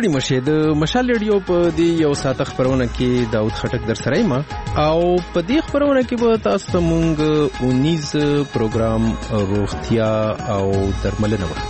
ستړي مشه د مشال ریډیو په دې یو ساعت خبرونه کې داود خټک در سره ما او په دې خبرونه کې به تاسو ته مونږ 19 پروګرام روغتیا او درملنه وکړو.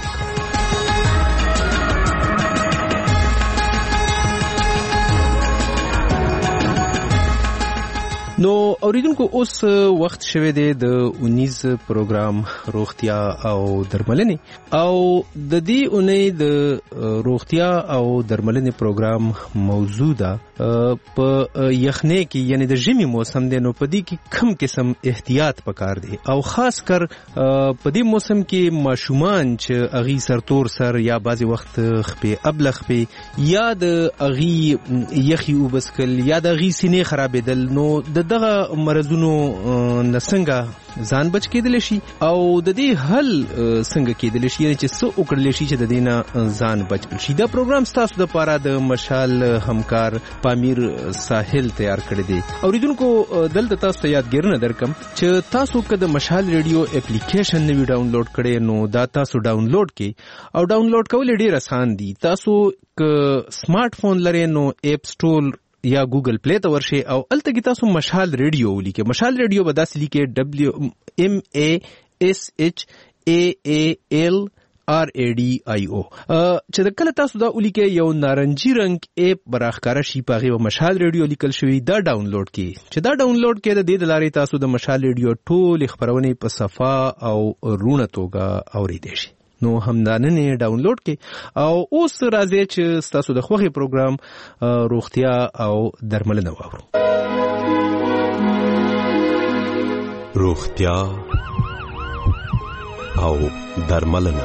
نو اوریدونکو اوس وخت شوه دی د 19 پروګرام روغتیا او درملنې او د دې اونۍ د روغتیا او درملنې پروګرام موضوع ده په یخنۍ کې یعنی د ژمي موسم دی نو په دې کې کم قسم احتیاط پکار دی او خاص کر په دې موسم کې ماشومان چې اغي سرتور سر یا بعضی وخت خپې ابلغ په یا د اغي یخي وبسکل یا د اغي سینې خرابېدل نو دغه مرزونو نسنګه ځان بچ کېدل شي او د دې حل څنګه کېدل شي چې څو وکړل شي چې د دینه ځان بچ شي. دا پروګرام تاسو د پاره د مشال همکار پامیر ساحل تیار کړی دی. اوریدونکو دلته تاسو ته یادګرنه درکم چې تاسو کده مشال ریډیو اپلیکیشن نوی ډاونلوډ کړئ نو دا تاسو ډاونلوډ کړئ او ډاونلوډ کول ډیر آسان دي. تاسو ک سمارټ فون لرئ نو اپ سټور یا ګوګل پلی ته ورشي او الته کې تاسو مشال ریډیو ولیکئ. مشال ریډیو به داسې لیکئ WMASHAALRADIO چې د کله تاسو دا ولیکئ یو نارنجي رنگ اپ براخکاره شي پاغه مشال ریډیو لیکل شوی دا ډاونلوډ کړئ. چې دا ډاونلوډ کړئ د دې لارې تاسو د مشال ریډیو ټول خبرونه په صفه او رونه توګه اوریدئ شي. نو همدانه ډاونلوډ کړئ او اوس راځي چې تاسو د خوږی پروګرام روغتیا او درملنه واورو. روغتیا او درملنه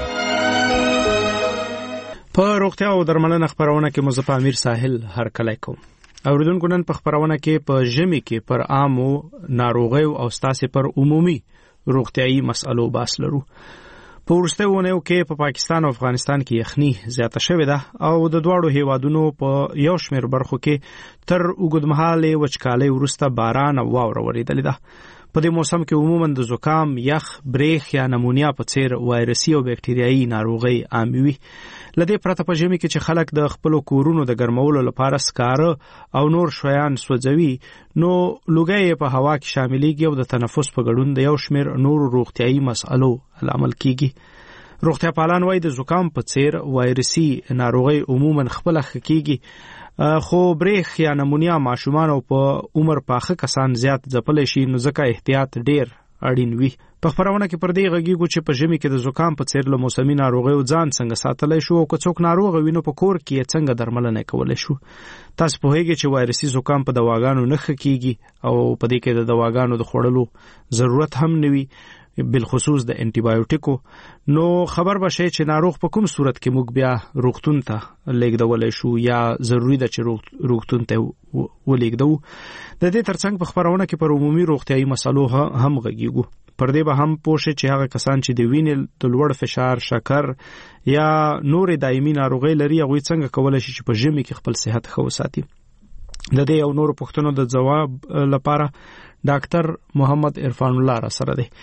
په روغتیا او درملنه خبرونه کې مزه پامیر ساحل هر کله کوم. اوریدونکو نن په خبرونه کې په ژمي کې پر عامو ناروغیو او ستاسو پر عمومي روغتيایي مسالو باس لرو. په ورسته ونیو کې په پاکستان او افغانستان کې یخني زیاته شوې ده او د دواړو هیوادونو په یو شمېر برخو کې تر اوږدمهاله وچکالۍ وروسته باران او واوره وریدلې ده. په دې موسم کې عموما د زکام، یخ، بریخ یا نمونیا په څیر وایرسي او بکټریايي ناروغي عام وي. لدې پرته په ژمي کې چې خلک د خپل کورونو د ګرمولو لپاره سکاره او نور شیان سوځوي نو لوګي په هوا کې شاملېږي او د تنفس په ګډون د یو شمېر نور روغتيایي مسالو عمل کیږي. روغتیا پالان وایي د زکام په څیر وایرسي ناروغي عموما خپل خکېږي خو بریخ یا نمونیا ماشومان او په عمر پاخه کسان زیات ځپل شي نو ځکه احتیاط ډیر اړین وي. په خبرونه کې پر دې غږیږو چې په ژمي کې د زکام په څیر له موسمي ناروغیو ځان څنګه ساتلای شو او که څوک ناروغ وي نو په کور کې څنګه درملنه کولای شو. تاسو په هیګه چې وایرسي زکام په دواګانو نه خکېږي او په دې کې د دواګانو د خوړلو ضرورت هم نوي بالخصوص د انټي بایوټیکو نو خبر بشي چې ناروغ په کوم صورت کې موږ بیا روغتون ته لیږدولای شو یا ضروری ده چې روغتون ته ولېږدو. د دې ترڅنګ په خبرونه کې پر عمومي روغتيایي مسالو هم غږیږو. پر دې به هم پوښتنه چې هغه کسان چې د وینې د لوړ فشار، شکر یا نور دایمي ناروغي لري هغه څنګه کولای شي چې په ژمي کې خپل صحت ښه وساتي. د دې او نور پوښتنو د جواب لپاره ډاکټر محمد عرفان الله را سره دی.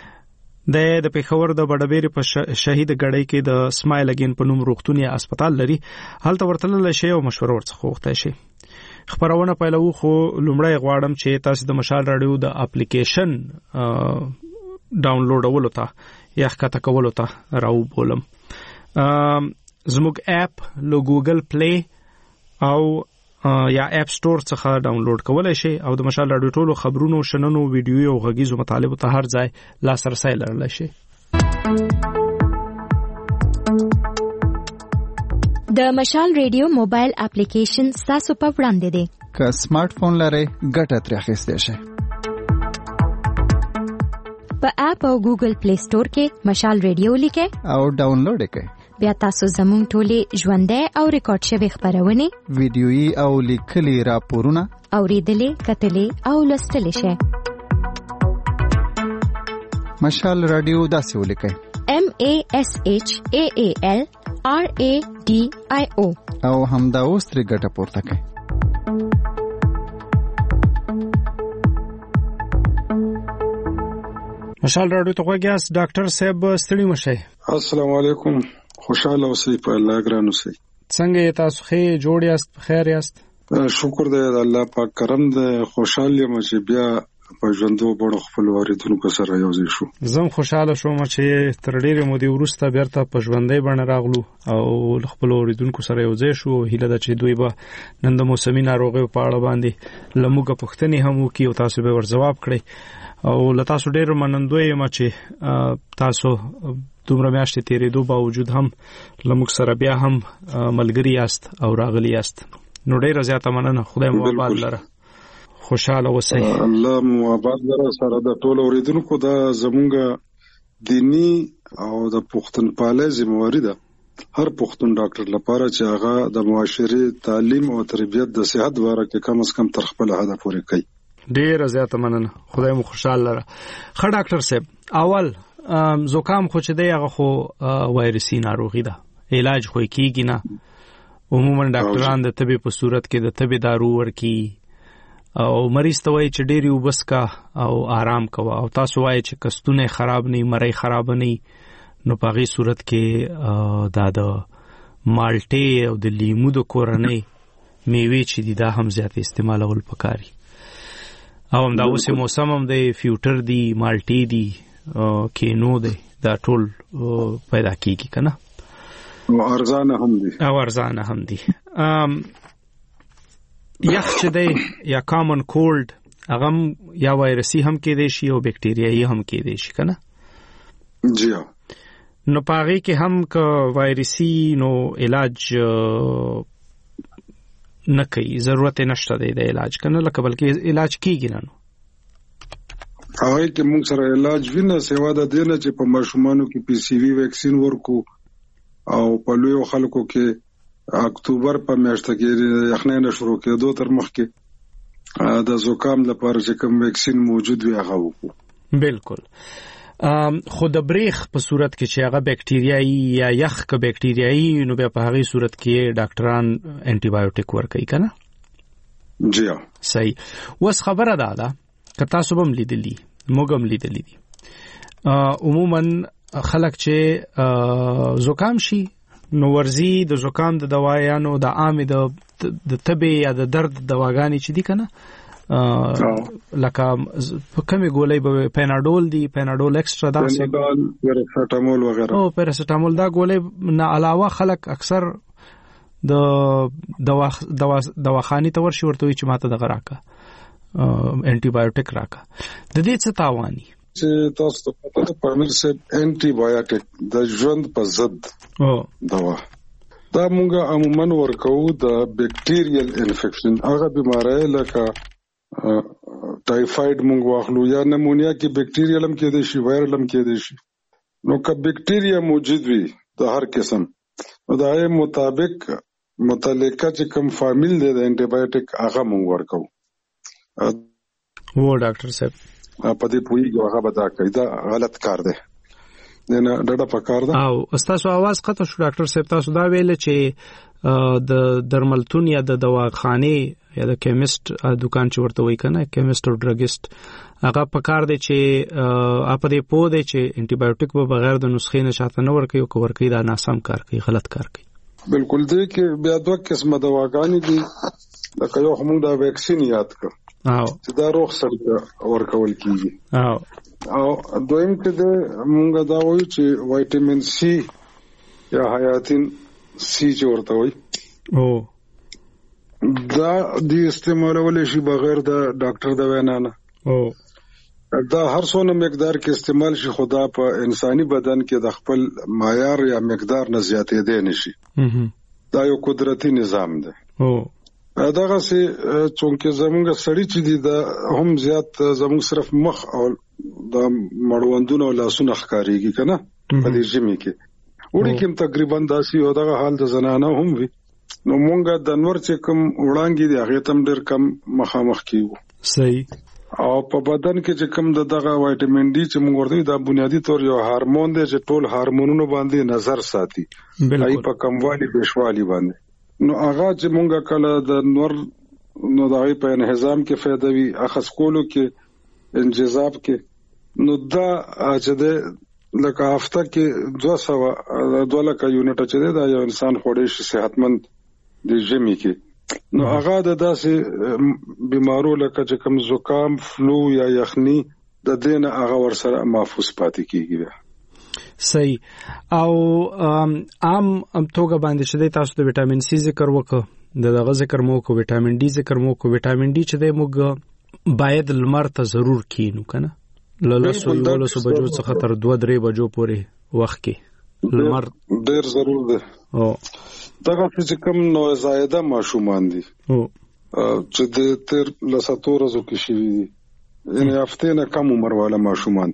د پیښور د بډبېری په شهید غړی کې د سمایل اگین په نوم روغتون یا هسپتال لري. هلته ورتلل شي او مشوره ورڅخه وغوښتای شي. خبرونه پیلو خو لومړی غواړم چې تاسو د مشال رادیو د اپلیکیشن ډاونلوډولو ته یا ښکته کولو ته راو بولم. زموږ اپ له ګوګل پلی او یا اپ سٹور څخه ډاونلوډ کولای شي او د مشال رادیو ټولو خبرونو، شننو، ویډیو او غږیزو مطالبو ته هر ځای لاسرسی لرلی شي. د مشال ریډیو موبایل اپلیکیشن تاسو په وړاندې دی. که سمارټ فون لرئ ګټه ترې اخیستی شئ. په اپ او ګوګل پلی سٹور کې مشال ریډیو لیکئ او ډاونلوډ کړئ. بیا تاسو زموږ ټولې ژوندۍ او ریکارډ شوی خبرونه، ویډیويي او لیکلي راپورونه اوریدلې، کتلې او لوستلې شئ. مشال رادیو داسې ولیکئ MASHAALRADIO او همدا اوس ترې ګټه پورته کړئ. مشال رادیو ته غواګیاس ډاکټر صاحب ستړي مشه. السلام علیکم، خوشاله اوسئ، په الله ګران اوسئ. څنګه تاسو ښه جوړ یاست خیر یاست؟ شکر دی الله پاک کرم دی خوشاله یم چې بیا په ژوندو بڑو خپل واردونکو سره یو ځای شو. زم خوشاله شوم چې تر ډیرې مودې وروسته بیرته په ژوندۍ بڼه راغلو او خپل واردونکو سره یو ځای شو. هیله ده چې دوی به نن د موسمي ناروغیو په اړه باندې لموږه پوښتنې هم وکړي او تاسو به ور جواب کړئ او له تاسو ډیر منندوی یم چې تاسو دومره میاشتې تیرېدو باوجود هم لموږ سره بیا هم ملګری یاست او راغلی یاست. نو ډیره زیاته مننه. خدای مو آباد لره. خوشاله اوسئ. الله مو آباد لره. سره د ټول اوریدونکو دا زمونږ دینی او د پښتونپالۍ ذمہواری ده هر پښتون ډاکټر لپاره چې هغه د معاشري تعلیم او تربیت د صحت واره کې کم از کم تر خپل هدف پورې کوي. ډیره زیاته مننه. خدای مو خوشاله لره. ښه ډاکټر صاحب، اول زکام خو چې دی هغه خو وایرسي ناروغي ده، علاج خو کیږي نه. عموما ډاکټران د طبي په صورت کې د طبي دارو ورکی او مریض ته وایي چې ډېری وبس کا او آرام کوه او تاسو وایي چې کستونه خراب نه مړی خراب نه نو په هغې صورت کې دا د مالټې او د لیمو د کورنۍ میوې چې دي دا هم زیات استعمالول پکاري او هم دا اوس موسم هم دی فیوټر دی مالټې دی کینو دی دا ټول پیدا کیږي که نه او ارزانه هم دي. یخ چې دی یا کامن کولد هغه یا وایرسي هم کېدی شي او بیکټیریایي هم کېدی شي که نه؟ جی نو په هغې کې هم که وایرسي نو علاج نه کوي، ضرورت یې نشته دی د علاج که نه، لکه بلکې علاج کېږي نه. نو هغې کې موږ سره علاج وي نه سوا د دې نه چې په ماشومانو کې پی سی وي ویکسین ورکو او په لویو خلکو کې اکتوبر په میاشت کې یخنۍ نه شروع کېدو تر مخکې د زکام لپاره چې کوم ویکسین موجود وي هغه وکړو. بالکل. خو د بریخ په صورت کې چې هغه بیکټیریایي یا یخ که بیکټیریایي نو بیا په هغې صورت کې ډاکټران انټي بایوټیک ورکوي که نه؟ جی صحیح. اوس خبره دا ده که تاسو به هم لیدلي موږ هم لیدلي دي عموما خلک چې زکام شي نو ورزي د زکام د دوايانو د عامې د تبې یا د درد دواګانې چې دي که نه لکه په کمې ګولۍ به پیناډول دي، پیناډول ایکسټرا داسې پیراسټامول وغیره او پیراسټامول دا ګولۍ نه علاوه خلک اکثر د دواخانې ته ورشي ورته وي چې ماته دغه راکه انټي بایوټیک راکه. د دې څه تاواني چې تاسو ته پته ده پامیر صاحب انټي بایوټیک د ژوند په ضد دوا دا موږ عموما ورکو د بیکټیریل انفیکشن هغه بیماری لکه ټایفاید موږ واخلو یا نمونیا کې بیکټیریل هم کېدای شي وایرل هم کېدای شي. نو که بیکټیریا موجود وي د هر قسم نو د هغې مطابق متعلقه چې کوم فامیل دی د انټي بایوټیک هغه موږ ورکو. و ډاکټر صاحب په دې پوهیږي هغه به دا کوي دا غلط کار دی نه ډډه پکار ده. او تاسو आवाज قطع شو ډاکټر صاحب، تاسو دا ویل چې د درملتون یا د دواخانې یا د کیمست دکان چې ورته وایي کنه کیمست او ډرګست هغه پکار دی چې اپ دې پوه دی چې انټي بایوټیک به بغیر د نسخې نه شاته نه ورکوي او که ورکوي دا ناسم کار کوي، غلط کار کوي. بالکل دی کې بیا دوه قسمه دواګانې دي لکه یو موږ دا ویکسین یاد کړ چې دا روغ سړي ورکول کیږي او دویم کې د موږ دا وایو چې وایټامین سی یا حیاتین سی چې ورته وایي دا د استعمالول شي بغیر د ډاکټر د وینا نه دا هر څونه مقدار کې استعمال شي خدا په انساني بدن کې د خپل معیار یا مقدار نه زیاتېدای نشي. دا یو قدرتي نظام دی. دغه سي چونکه زمونږ سړی چې دی دا هم زیات زمونږ صرف مخ او د مړوندونو لاسونه ښکاریږي کنه په دې ژمي کې وړي کوم تقریبا داسي او دغه حال د زنانه هم وي نو مونږ د نور چې کوم وړانګي دی هغه تم ډیر کم مخامخ کیو. صحیح. او په بدن کې چې کوم دغه وایټامین ډي چې موږ ورته دا بنیادی طور یو هورمون دی چې ټول هورمونونو باندې نظر ساتي ای په کموالي بشوالي باندې نو هغه چې مونږه کله د نور نو دغه په انهضام کې فائدہ وي اخص کولو کې انجذاب کې نو دا چې د لکه هفته کې 200 یونټ چې دا یو انسان خوړې شي صحتمند د ژمي کې نو هغه د داسې بیمارو لکه چې کوم زکام فلو یا یخني د دینه هغه ورسره محفوظ پاتې کیږي. صحیح. او عام توګه باندې چې تاسو د وټامین سي ذکر وکړه دغه ذکر مو کو وټامین ډي ذکر مو کو وټامین ډي چې د موږ باید لمر ته ضرور کینو کنه لولسو بجو څخه تر 2-3 بجو پورې وخت کې لمر ډیر ضرور دی. او دغه چې کوم نو زائده ماشومان دي چې د تر لساتو ورځو کې شي یعنی هفته نه کم عمر والا ماشومان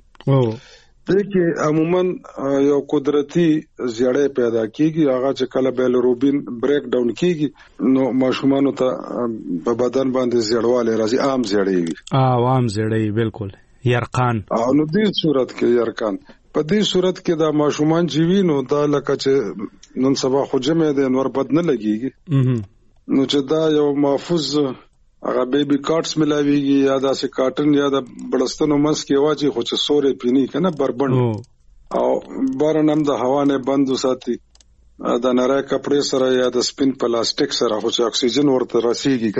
دغه عموما یو قدرتي زیړې پیدا کیږي هغه چې کله بیلروبین بریک ډاون کیږي نو ماشومان ته په بدن باندې زیړواله راځي عام زیړې وي عام زیړې بالکل یرقان او نو دې صورت کې یرقان په دې صورت کې دا ماشومان جیوي نو دا لکه چې نن سبا خو جمع دي نور بد نه لګيږي نو چې دا یو محفوظ هغه بیبي کارټس ملاويږي یا دا سه کاټن یا د بلستانو مس کې واچي خو چې سورې پینی کنه بربند او بارنم د هوا نه بند وساتي دا نری کپڑے سره یا د سپین پلاستیک سره خو چې اکسیجن ورته رسیږي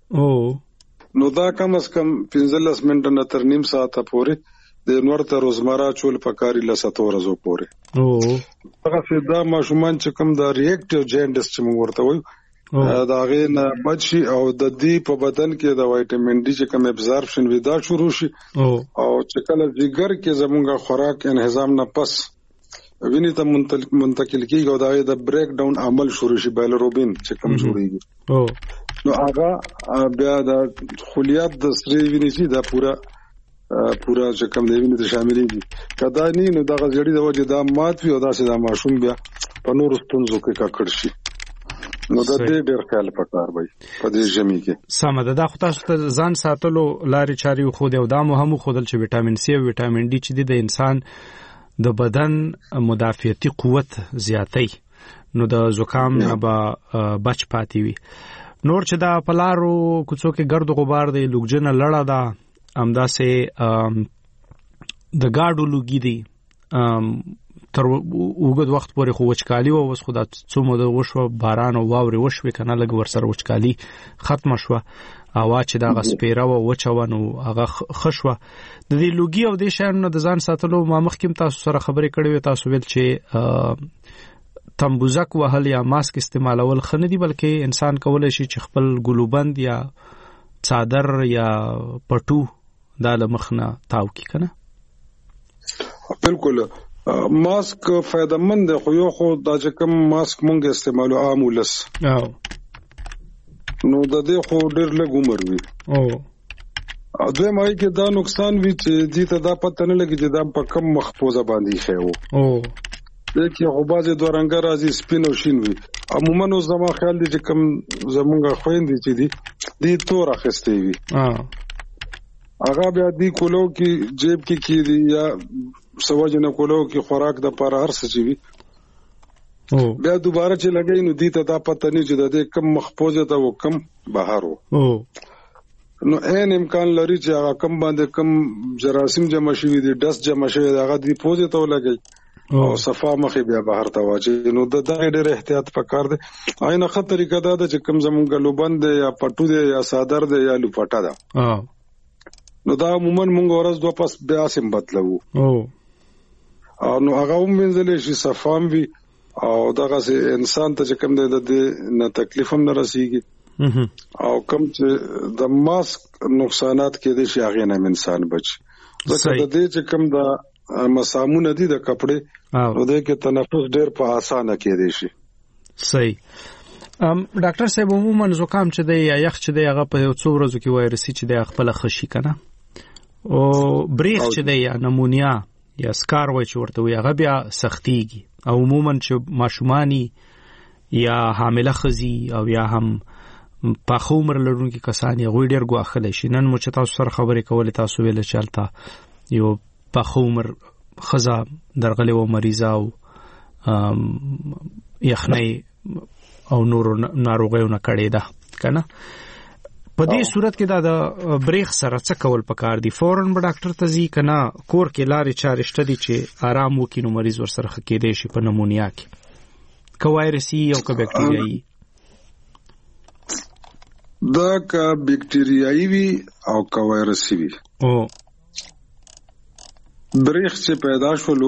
کنه نو دا کم از کم 15 منټه نه تر نیم ساعت پورې د نورته روزمره چول پکاري لساتو ورځو پورې هغه فدا ماشومان چې کوم دا ریاکټیو جاینډس چې موږ ورته وایو دا غینه بچي او د دې په بدن کې د وټامین ډي چې کوم ابزاربشن ودا شروع شي او چې کله جګر کې زمونږه خوراک انهضام نه پس ویني ته منتقل کیږي او د بریک ډاون عمل شروع شي بیلروبین چې کوم جوړیږي نو هغه بیا د خلیات د سری ویني چې دا پورا چې کوم دی ویني ته شاملېږي کدا نه نو دا غړي د وجه دا مات وي او دا سه د ماشوم بیا په نور ستونزو کې ککړ شي نو د دې ډېر خیال پکار وي په دې ژمي کې سمه ده خو تاسو ته ځان ساتلو لارې چاري خو دی او دا مهم خودل چې وټامین سي او وټامین ډي چې د انسان د بدن مدافعتي قوت زیاتوي نو د زکام نه به بچ پاتې وي نور چې دا پلارو کوڅو کې ګرد غبار دی لوګجنه لړه ده امداسه د گاډو لوګي دی تر وګد وخت پورې خو وچکالي او وس خدا څو مده وشو باران او واوري وشوي کنه لګ ورسره وچکالي ختم شوه هوا چې دا غسپیره او وچونه هغه خشوه د دې لوګي او د شانو د ځان ساتلو ما مخکیم تاسو سره خبرې کړې وې تاسو ویل چې تمبوزک وهل یا ماسک استعمالول خنه دي بلکې انسان کولای شي چې خپل ګلوبند یا څادر یا پټو د مخنه تاو کی کنه بالکل ماسک فائدہ مند دی خو یو خو دا چې کوم ماسک مونږ استعمالو عام ولس نو د دې خو ډېر لږ عمر وي دوی مای کې دا نقصان وی چې دې ته دا پته نه لګي چې دا په کم محفوظه باندې خو دغه خو بازي دوه رنګ راځي سپین او شین وي عموما نو زما خیال دي چې کوم زمونږ خويندې چې دي تور اخستې وي هغه بیا دې کولو کې جیب کې کیږي یا سوجنه کولو کې خوراک د پر هر څه چی وي بیا دوباره چې لګی نو دي ته دا پته نه چې د کم محفوظه ته او کم بهارو نو ان امکان لري چې هغه کم باندې کم جراثیم جمع شوی دي ډس جمع شوی دی هغه دی پوزه ته لګی او صفه مخې بیا بهر ته واچي نو د دغه ډېر احتیاط پکار دی عین خطر طریقه دا چې کم زمونږ لوبند یا پټو دی یا صادر دی یا لوپټا ده نو دا عموما مونږ ورځ دوه پس بیا سم بدلو او نو هغه ومنځل شي صفام وی او دغه انسان ته کم دی د نه تکلیف هم نه رسیږي او کم چې د ماسک نقصانات کې دي شي هغه نه انسان بچ ځکه د دې چې کم د مسامونه دي د کپڑے او د کې تنفس ډېر په اسانه کې دي شي صحیح ډاکټر صاحب عموما زکام چې دی یا یخ چې دی هغه په څو ورځو کې وایرسي چې دی خپل خشي کنه او بریخ چې دی یا نمونیا یا سکار وای چې ورته وي هغه بیا سختيږي او عموما چې ماشومانی یا حامله خزي او یا هم په عمر لرونکي کسان یې غوړ ډیر غواخل شي نن مو چې تاسو سره خبرې کولې تاسو ویل چلتا یو په عمر خزا درغلي و مریضه او یخنۍ او نور ناروغیونه کړي ده کنه په دې صورت کې دا د بریخ سره څه کول پکار دي؟ فورن به ډاکټر ته ځي کنه کور کې لارې چارې شته دي چې آرام وکړي نو مریض ورسره ښه کېدی شي په نمونیا کې، که وایرسي او که بکټریایي؟ دا که بکټریایي وي او که وایرسي وي، بریخ چې پیدا شولو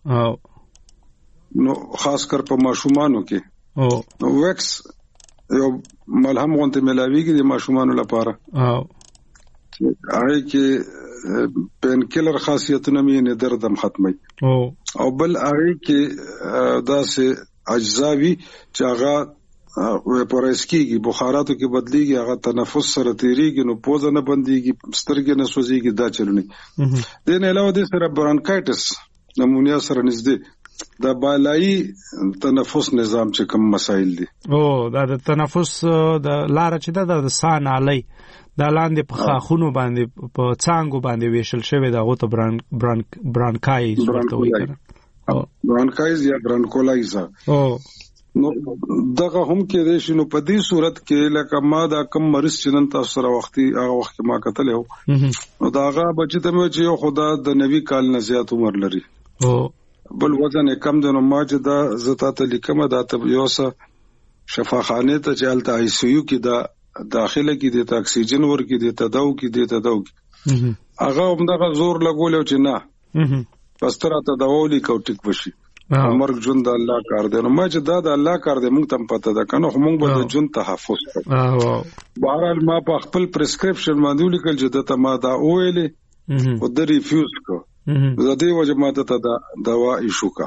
نو خاص کر په ماشومانو کې نو ویکس یو ملهم غونته ملاویږي د ماشومانو لپاره، هغه کې پین کیلر خاصیتونه مې نه دردم ختمي، او بل هغه کې داسې اجزاوي چې هغه ویپورایز کیږي، بخاراتو کې بدلیږي، هغه تنفس سره تیریږي نو پوزه نه بنديږي، سترګې نه سوځيږي، دا چلونی دین علاوه د سره برانکایټس نمونیا سره نږدې د بالای تنفس نظام چې کوم مسائل دي، دا د تنفس د لار چې د سان علی دا لاندې په خاخونو باندې په څنګه باندې ویشل شوی دا غوته برانکایز ورته وایي کنه، برانکایز یا برانکولایز. نو دغه هم کې د شنو په دې صورت کې لکه ما دا کم مریض چې نن تاسو سره هغه وخت ما کتل یو نو داغه بچی ته مې چې یو خدا د نوي کال نه زیات عمر لري، بل وزن کم دی، نو ما چې دا زتا ته لیکم دا ته یو څه شفاخانه ته چلته آی سی یو کې دا داخله کې د اکسیجن ورکې د تداو کې هغه هم دغه زور لګول چې نه پس تر ته داولي کو ټیک وشي، مرګ ژوند د الله کار دی. نو ما چې دا د الله کار دی مونږ تم پته ده کنه، خو مونږ به د ژوند تحفظ کوو. بهرحال ما په خپل پرسکرپشن باندې ولیکل چې دته ما دا ویلې او د ریفیوز کو، د دې وجه ما ته دا دوا ایشو کا،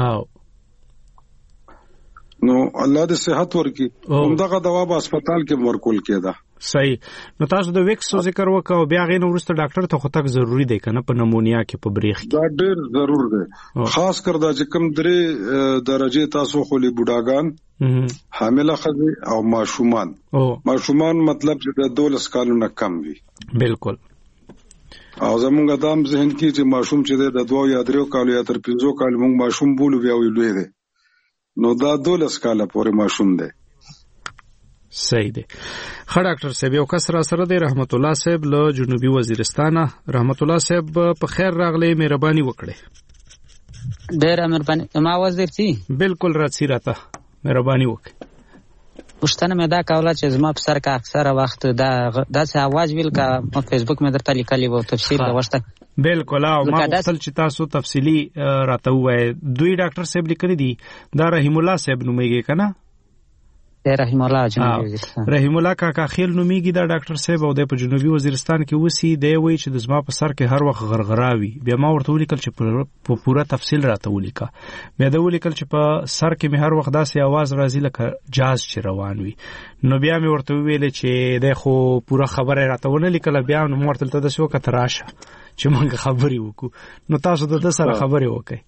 نو الله دې صحت ورکړي، همدغه دوا په هسپتال کې ورکول کېده. صحیح. نو تاسو د ویکس ذکر وکاو، بیا غي نو ورسته ډاکټر ته خو تک ضروری دی کنه په نمونیا کې په بریخ کې؟ دا ډېر ضرور دی، خاص کر دا چې کوم درې درجه تاسو خو لی بوډاګان، حامله ښځې او ماشومان. ماشومان مطلب چې د 12 کالو نه کم وي. بالکل. او زمونږ دام ذهن کې چې ماشوم چې د 2 یا 3 کالو یا تر 5 کالو موږ ماشوم بولو بیا ویلوي دی، نو دا 12 کاله پورې ماشوم دی. صحیح دی. ښه ډاکټر صاحب یو کس را سره دی، رحمت الله صاحب له جنوبي وزیرستان. رحمت الله صاحب په خیر راغلی، مهرباني وکړئ. ډېر مهرباني. ما आवाज درځي؟ بالکل راځي، راته مهرباني وکړئ. پښتنه مې دا کوله چې زما په سر کې اکثره وخت دا داسې आवाज ویل کا په فیسبوک مې درته لیکلی وو تفصیل غوښته. بالکل. او ما خپل چې تاسو تفصیلی راته وای دوی ډاکټر صاحب لیکلي دي، دا رحیم الله صاحب نومېږي کنه؟ رحیم الله جنوبي وزیرستان. رحیم الله کاکا خیل نومېږي دا ډاکټر صاحب، او د په جنوبي وزیرستان کې وسی دی، وایي چې د زما په سر کې هر وخت غرغراوي. بیا ما ورته ولیکل چې په پوره تفصیل راته ولیکه، بیا دا ولیکل چې په سر کې مې هر وخت داسې आवाज راځي لکه جاز چې روان وي. نو بیا مې ورته ویل چې د خو پوره خبره راته ونه لیکله، بیا نو ورته ته د شو کته راشه چې موږ خبرې وکړو. نو تاسو د سره خبرې وکړئ.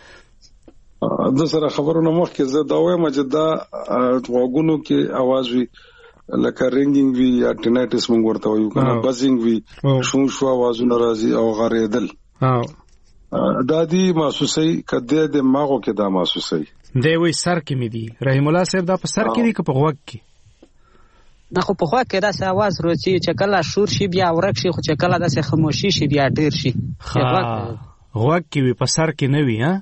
د سره خبرونه مخکې زه دا وایم چې دا غوږونو کې आवाज وي لکه رینګینګ وي یا ټینایټس موږ ورته وایو کنه، بزینګ وي، شو شو आवाजونه راځي او غریدل، دا دی محسوسي کده د ماغو کې دا محسوسي دی. وای سر کې مې دی. رحیم الله صاحب دا په سر کې دی که په غوږ کې؟ نه خو په غوږ کې داسې आवाज راځي چې کله شور شي بیا ورک شي، خو چې کله داسې خاموشي شي بیا ډیر شي. غوږ کې وي په سر کې نه وي. ها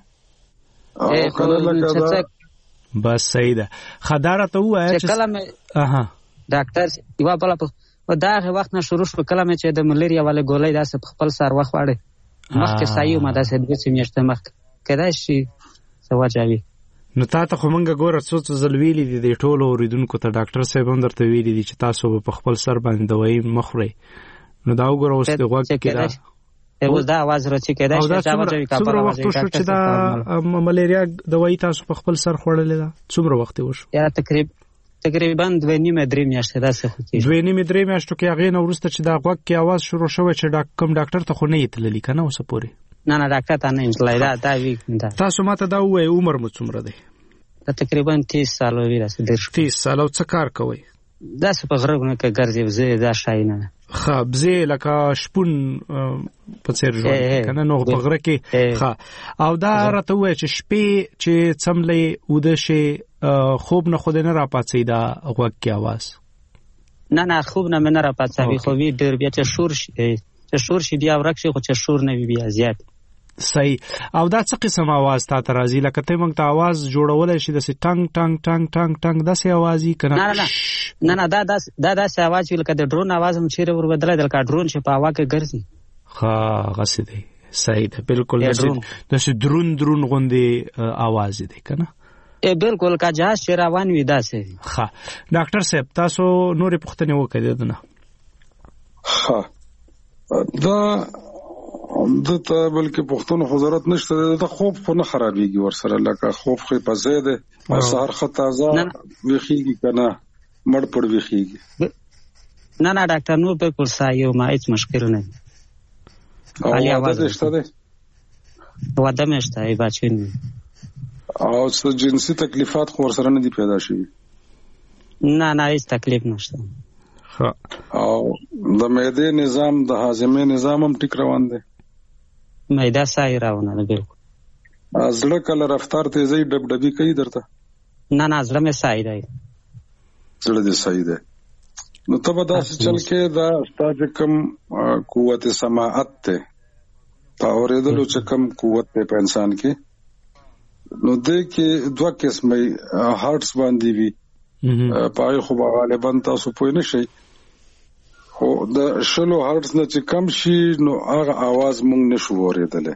بس صحیح ده. خداره ته وای چې کله مې ډاکټر یو بل په داغه وخت نه شروع شو، کله مې چې د ملیریا والے ګولۍ داسې په خپل سر وخوړې مخکې سایو ما داسې د څه میاشتې مخکې کدا شي سواجاوي. نو تاسو خو مونږ ګوره څو ځل ویلي دي د ټولو اوریدونکو ته، ډاکټر صاحب هم درته ویلي دي چې تاسو په خپل سر باندې دوايي مخوري. نو دا وګوره اوس د غوږ کې دا اوس دا आवाज راځي کېدای شي چې سواجاوي کا څومره وخت شو چې دا ملیریا دوايي تاسو په خپل سر خوړلې ده؟ څومره وخت وشو؟ یا تقریبا 2.5-3 میاشتې داسې خو کې 2.5-3 میاشتو کې هغه نو ورسته چې دا غوږ کې आवाज شروع شوه چې کوم ډاکټر ته خو نه یتللی کنه اوس پورې؟ نه ډاکټر ته نه یتللی. دا وی تاسو ماته دا وای عمر مو څومره دی؟ تقریبا 30 سال وی راځي. 30 سال. او څه کار کوي؟ دا څه په غرغونه کې ګرځي زه دا شای نه خبزه لکه شپون په څیر ژوند کنه، نو په غره کې او دا راته وای چې شپې چې څملې وده شي خوب نه خود نه را پاتې دا غوږ کې आवाज. نه خوب نه منره پاتوي خو وی ډیر بیا چې شور شي بیا ورکشي خو چې شور نه وي بیا زیات. صحیح. او دا څه قسم आवाज تا ته راځي لکه ته موږ ته आवाज جوړولای شي د سي ټنګ ټنګ ټنګ ټنګ ټنګ داسې आवाज یې کنه؟ نه دا داسې आवाज ویل کده ډرون आवाज هم چیرې ور بدلای دلته ډرون چې په هوا کې ګرځي. ها غسه دی. صحیح ده بالکل داسې درون غوندي आवाज دی کنه؟ بالکل کا جهاز چې روان وي داسې. ها ډاکټر صاحب تاسو نورې پوښتنې وکړئ دنه. ها دا دته بلکې پښتون حضرت نشته د خوب خو نه خرابېږي ورسره لکه خوب خو په زیاده او سحر خطازه ویخیږي کنه مړ پړ ویخیږي. نه ډاکټر نور بالکل سایو ما هیڅ مشکل نه دی. خالي आवाज نشته ده واده مشته ای بچین او څه جنسي تکلیفات خو ورسره نه دي پیدا شي؟ نه هیڅ تکلیف نشته. او د معده نظام د هاضمه نظام هم ټیک روان دی؟ معده صحیح روانه ده بالکل. زړه کله رفتار تیزی ډبډبي کوي درته؟ نه زړه مې صحیح دی. زړه دې صحیح دی. نو ته به داسې چل کې دا ستاسو کم قوت سماعت ته په اورېدلو چې کم قوت په انسان کې نو دې کې دوه قسمه هارټس باندې وي پای خو غالبا تاسو پوه نه شئ خو د شلو هارټس نه چې کم شي نو هغه आवाज مونږ نشو اورېدل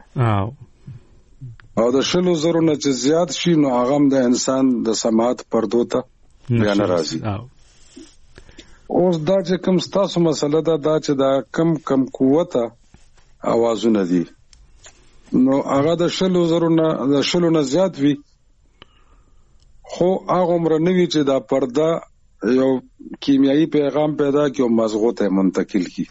او د شلو زرو نه چې زیات شي نو هغه د انسان د سماعت پردو ته بیان راځي. اوس دا چې کم ستاسو مسله دا چې دا کم قوته आवाजونه دي نو هغه د شلو زرو نه زیات وي خو هغه عمر نه وی چې دا پرده یو کیمیاوي پیغام پیدا کوي او مزغو ته منتقل کی.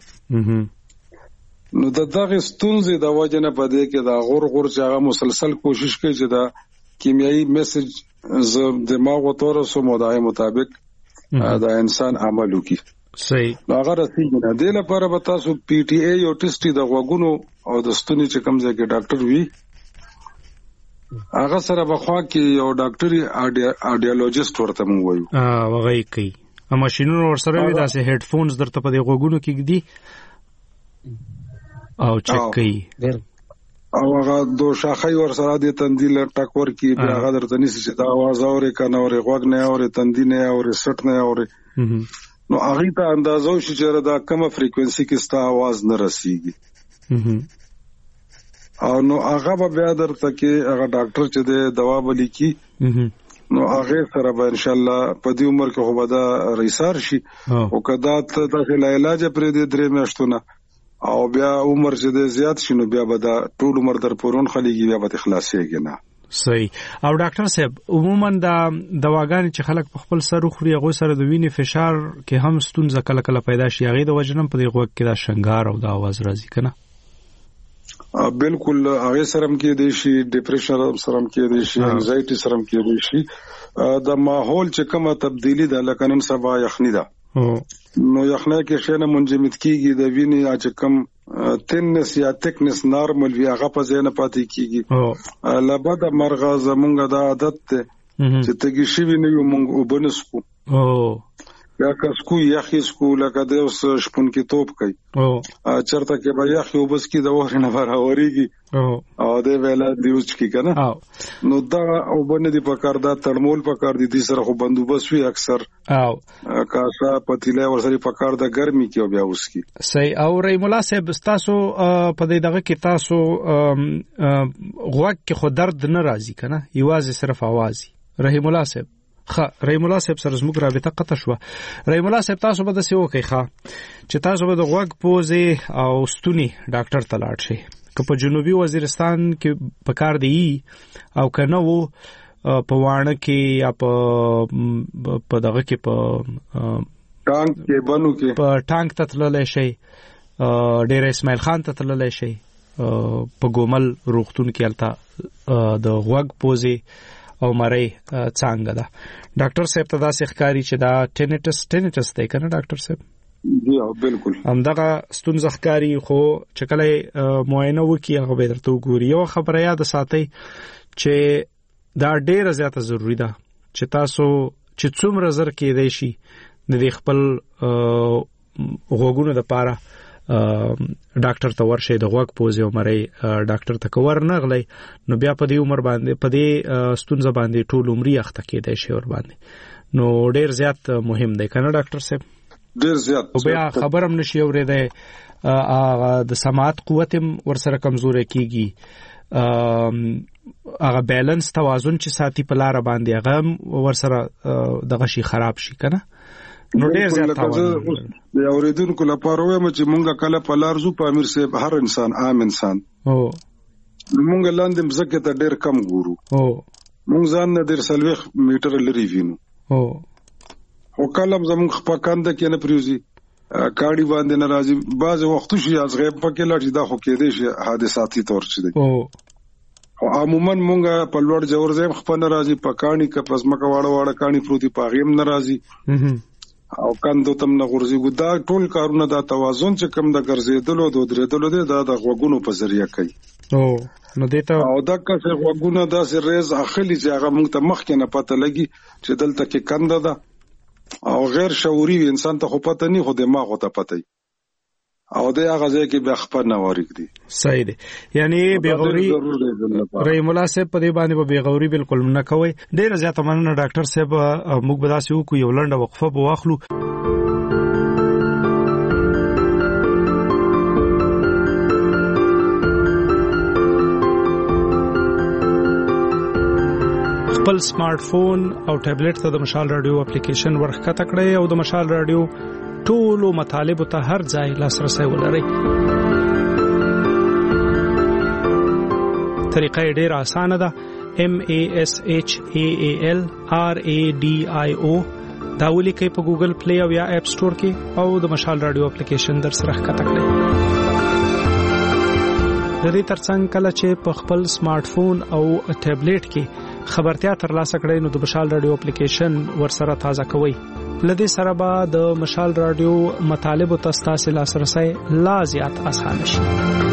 نو دغه ستونزې د وجه نه پدې کې دا غور چې هغه مسلسل کوشش کوي چې دا کیمیاوي میسج دماغ او تور سو مودای مطابق دا انسان عمل وکي. صحیح. هغه رسېږي نه د لپاره به تاسو پی ټی ای او ټیسټي د غوګونو او د ستوني چې کوم ځای کې ډاکټر وي هغه سره بخوا کې یو ډاکټري اډیالوجیست ورته مونږ وایو وغه کوي ماشینونو ورسره وي داسې هډ فونز درته په دې غوګونو کې دي او چک کوي او هغه دو شاخې ورسره د تندیل ټکور کې بیا هغه درته نشي چې دا आवाज اوري کنه اوري غوګ نه اوري تندی نه اوري سټ نه اوري نو هغه ته اندازو شي چې دا کومه فریکوئنسي کې ستا आवाज نه رسیږي او نو هغه به بیا درته کې هغه ډاکټر چې د دوا بلی کی نو هغه سره به ان شاء الله په دې عمر کې خو به دا ریسار شي او کدا ته د علاج پرې د 3 میاشتو نه او بیا عمر چې زیات شنو بیا به دا ټول عمر در پورون خلیږي بیا به خلاصيږي نه. صحیح. او ډاکټر صاحب عموما دا دواګانې چې خلک په خپل سر خوري هغه سره د وینې فشار کې هم ستونزه کله کله پیدا شي هغه د وجنم په دې غوږ کې دا شنګار او دا आवाज راځي کنه؟ بالکل هغه سره کې دی شي ډیپریشن سره کې دی شي انزایټي سره کې دی شي د ماحول چې کومه تبدیلی ده لکه نن سبا یخنی ده نو یخنه کې شنه منجمد کیږي د وینې چې کم تنس یا تکنس نارمل وی هغه په ځای نه پاتې کیږي لبد مرغه زمونږ د عادت ته چې تګی شي ویني مونږ وبنسکو یا کسکو یخی سکو لکه د اوس شپون کې توپ کوي چرته کې به یخی وبس کې د وره نه راوريږي او د ویلا دیوچ کې کنه نو دا وبنه دی پکار دا تړمول پکار دي د سره خو بندوبس وی اکثر او کاسا پتیله ورسره پکار د ګرمي کې بیا اوس کې. صحیح. او رحیم الله صاحب تاسو په دې دغه کې تاسو غوږ کې خو درد نه راځي کنه یوازې صرف आवाज رحیم الله صاحب رحیم الله صاحب سره زموږ رابطه قطع شو. رحیم الله صاحب تاسو به د سیو کوي چې تاسو به د غوږ پوزې او ستوني ډاکټر ته لاړ شئ که په جنوبي وزیرستان کې پکار دی او کنه وو په وانه کې یا په دغه کې په ټانک کې بنو کې په ټانک ته تللی شئ ډیر اسماعیل خان ته تللی شئ په ګومل روغتون کې الته د غوږ پوزې او مری څنګه ده ډاکټر صاحب ته دا ښکاری چې دا ټینیټس دی کنه ډاکټر صاحب؟ جی بالکل همدغه ستونزه ښکاری خو چې کله معاینه وکي هغه به درته وګوري. یو خبره یاد ساتئ چې دا ډیره زیاته ضروری ده چې تاسو چې څومره زر کې دی شي د خپل غوګونو د پاره ډاکټر ته ورشي د غوګ پوزي عمرې ډاکټر ته کور نه غلې نو بیا په دې عمر باندې په دې ستونزه باندې ټول عمرې اخته کېدای شي ور باندې نو ډیر زیات مهم دی کنه ډاکټر صاحب ډیر زیات او بیا خبرم نشي اورېدای د سماعت قوت ورسره کمزوري کیږي هغه بیلانس توازن چې ساتي په لار باندې هغه ورسره دغه شي خراب شي کنه نو ډیر زیات توازن د اوریدونکو لپاره وایم چې مونږه کله په لار زو په امیر صاحب هر انسان عام انسان مونږ لاندې مزکه ته ډیر کم ګورو مونږ ځان نه ډیر سلوخ میټر لري وینو او کله زموږ په کانده کې نه پریوزي کاړي باندې ناراضي بعض وختو شي از غیب پکې لاړ دا خو کې دي شي حادثاتي تور شي او عموما مونږه په لوړ جوړ زم خپل ناراضي پکانی ک پسمکه واړه کانی پروتي پاغیم ناراضي او کاندو تم نه غورځي ګدا ټول کارونه دا توازن چې کم د ګرځېدلو د درېدلو د غوګونو په ذریعہ کوي نو دیتا او دا که غوګونه دا سریز اخلي چې هغه مونږ ته مخ کې نه پته لګي چې دلته کې کنده ده او غیر شعوري انسان ته خو پته نه خو دماغ ته پته او دا هغه ځای کې به خبر نه وریک دي صحیح دی یعنی بیغوري رحم الله صاحب په دې باندې به بیغوري بالکل نه کوي ډیر زیات مننه ډاکټر صاحب موږ به تاسو کو یو لنډه وقفه به واخلو خپل سمارټ فون او ټابلیټ ته د مشال رادیو اپلیکیشن ورخکته کړئ او د مشال رادیو ټولو مطالب ته هر ځای لاسرسي ولرئ طریقه ډېر اسانه ده MASHAALRADIO دا ولیکئ په ګوګل پلی او یا اپ سٹور کې او د مشال رادیو اپلیکیشن در سره ښکته کړئ د دې ترڅنګ کله چې په خپل سمارټ فون او ټابلیټ کې خبرتیا ترلاسه کړئ نو د مشال رادیو اپلیکیشن ورسره تازه کوئ لدې سره به د مشال رادیو مطالب او تاسو لاسرسي لا زیات آسان شي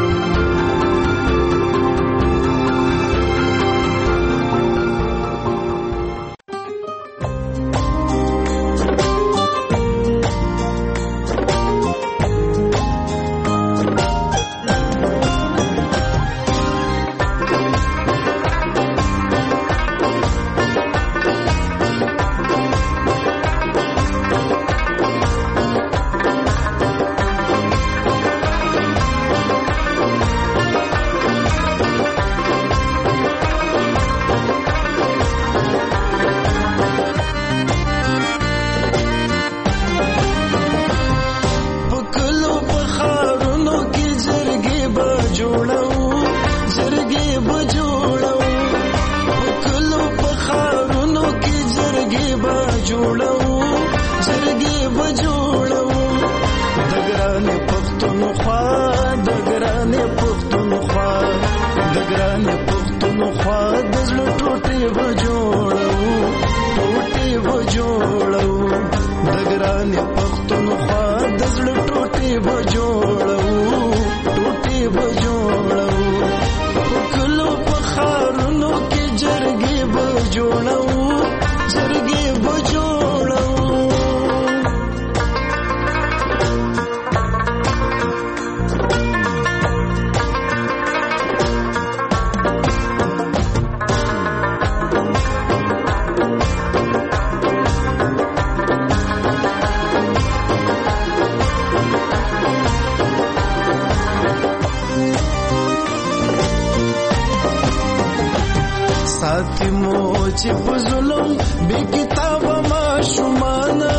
چې په ظلم بې کتابه ماشومانه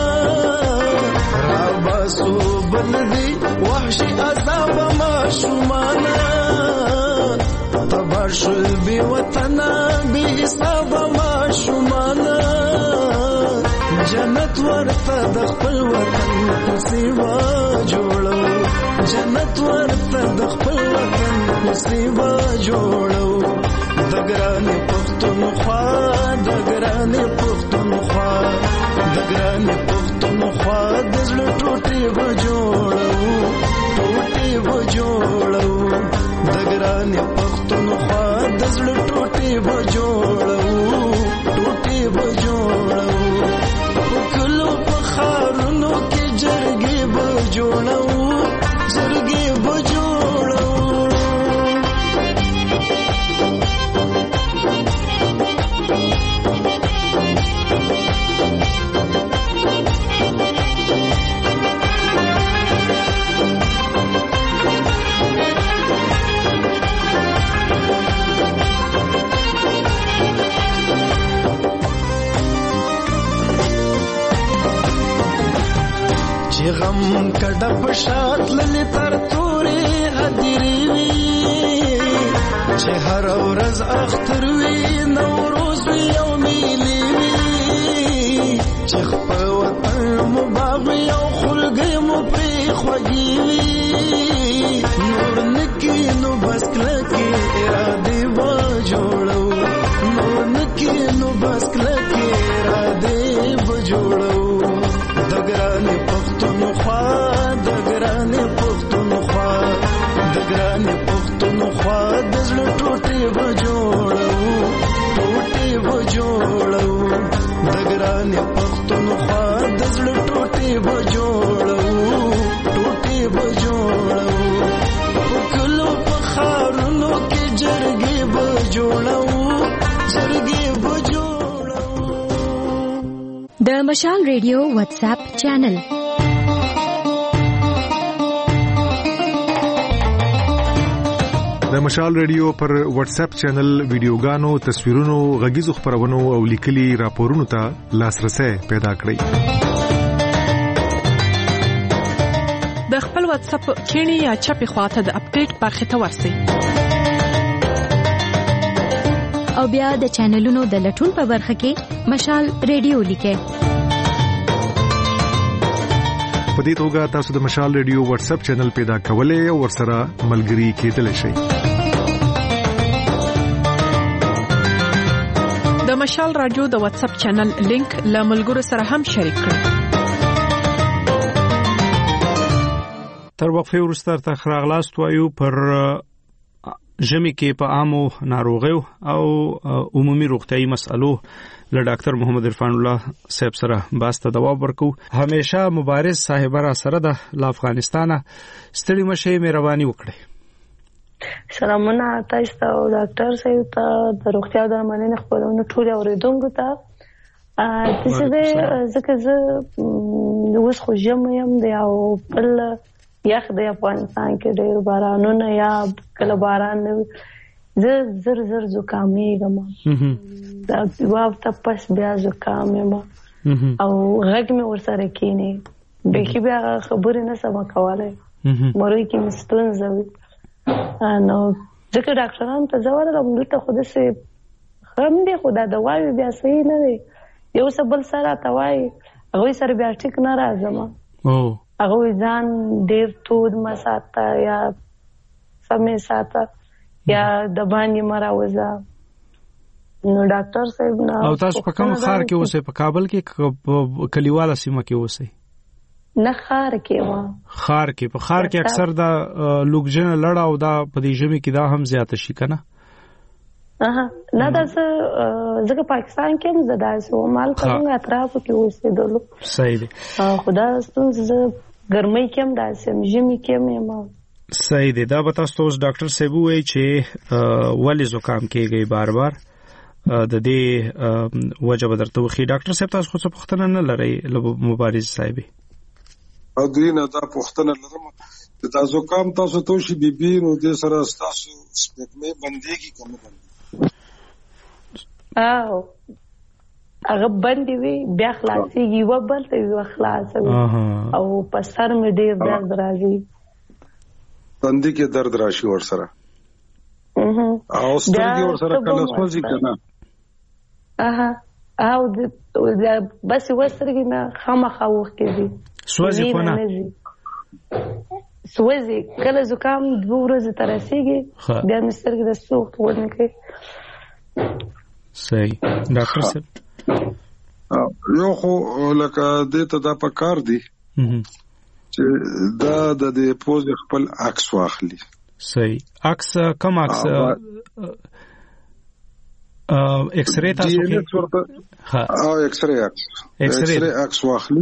راباسو بلدي وحشي عذابه ماشومانه تبار شل بې وطنه بې حسابه ماشومانه جنت ورته د خپل وطن په سیوا جوړو جنت ورته د خپل وطن په سیوا جوړو دګرانې پښتونخوا دګرانې پښتونخوا دګرانې پښتونخوا د زړه ټوټې به جوړو ټوټې به جوړو دګرانې پښتونخوا د زړه ټوټې به جوړو ټوټې به جوړو په کلو په خارو د پشات للی تر تورې هدیری وی چې هر ورځ اختر وی نوروز وی او میلی وی چې خپل وطن مباغ او خلګي مو پری خوږی وی نور نکی نو بس کلکی اراده و جوړو نور نکی نو بس کلکی اراده و جوړو دګرانه پختونخوا دګرانه پختونخوا دګرانه پختونخوا د زړه ټوټي و جوړو ټوټي و جوړو دګرانه پختونخوا د زړه ټوټي و جوړو ټوټي و جوړو کلو په خارونو کې جرګي و جوړو جرګي و جوړو. د مشال ریډیو واتس اپ چینل د مشال ریډیو پر واتس اپ چینل ویډیوګانو، تصویرونو، غږیزو خبرونو او لیکلي راپورونو ته لاسرسي پیدا کړئ. د خپل واتس اپ کینی یا چپی خواته د اپډیټ برخه ته ورسئ او بیا د چینلونو د لټون په برخه کې مشال ریډیو لیکئ. په دې توګه تاسو د مشال ریډیو واتس اپ چینل پیدا کولای او ورسره ملګري کېدلی شئ. د مشال رادیو د واتس اپ چینل لینک له ملګرو سره هم شریک کړئ. تر وقفه وروسته تر راغلاست وایو پر ژمي کې په عامو ناروغیو او عمومي روغتيایي مسألو له ډاکټر محمد عرفان الله صاحب سره باسته جواب ورکو. همیشه مبارز صاحب را سره د افغانستان ستړي مشه مهرباني وکړي. سلامونه تاسو ته ډاکټر صاحب ته د روغتیا درملنې خبرونه ټول اوریدونکو ته تاسو دې ځکه زه اوس خو یم دی او بل یخ د افغانستان کې ډېر بارانونه یا کله باران زر زکامېږم دا واو ته پس بیا زکام یم او غږ مې ورسره کېنی بېخي بیا خبرې نه سم کولای مروي کې مې ستونزه وي نو ځکه ډاکټرانو ته زه ورغلم دلته خو داسې هم دی خو دا دوا بیا صحیح نه دی یو څه بل سره راته وایي هغوی سره بیا ټیک نه راځم هغوی ځان ډېر تود مه ساته یا سمې ساته یا د باندې مه راوځه. نو ډاکټر صاحب نه او تاسو په کوم ښار کې اوسئ؟ په کابل کې کلیواله سیمه کې اوسئ؟ نه ښار کې ما ښار کې په ښار کې اکثر دا لوګجن لړ او دا په دې ژمي کې دا هم زیاته شي کنه. نه دا ځکه پاکستان کې هم زدا سو مال څنګه اطراف کې اوسېدلو صحیح دی خدا ستونزه ګرمۍ کې هم داسې ژمي کې هم ما صحیح دی. دا به تاسو اوس ډاکټر صاحب وایي چې ولې زکام کېږي بار بار د دې وجه به درته وخی. ډاکټر صاحب تاسو خو څه پوښتنه نه لرئ له مبارز صاحب؟ او دینه دا پوښتنه لرم چې دا زکام تاسو ته شي بي نو دې سره تاسو سپېکمې بندېږي کوم بندي هغه بندي وي بیا خلاصيږي و بل ته و خلاصوي او په سر مې ډېر درد راځي تندې کې درد راشي ور سره او سترګې ور سره کله سوځي کنه او بس وسترګې نه خامخا وخت کې دي سوځي کنه سوځي کله زکام 2 ورځې تر رسیږي بیا مې سترګې د سوخت ورنه کې. صحیح ډاکټر صاحب یو خو لکه دې ته دا پکار دی چې دا د دې پوز خپل عکس واخلي. صحیح عکس کوم عکس ایکس رې تاسو کې او ایکس رې عکس واخلي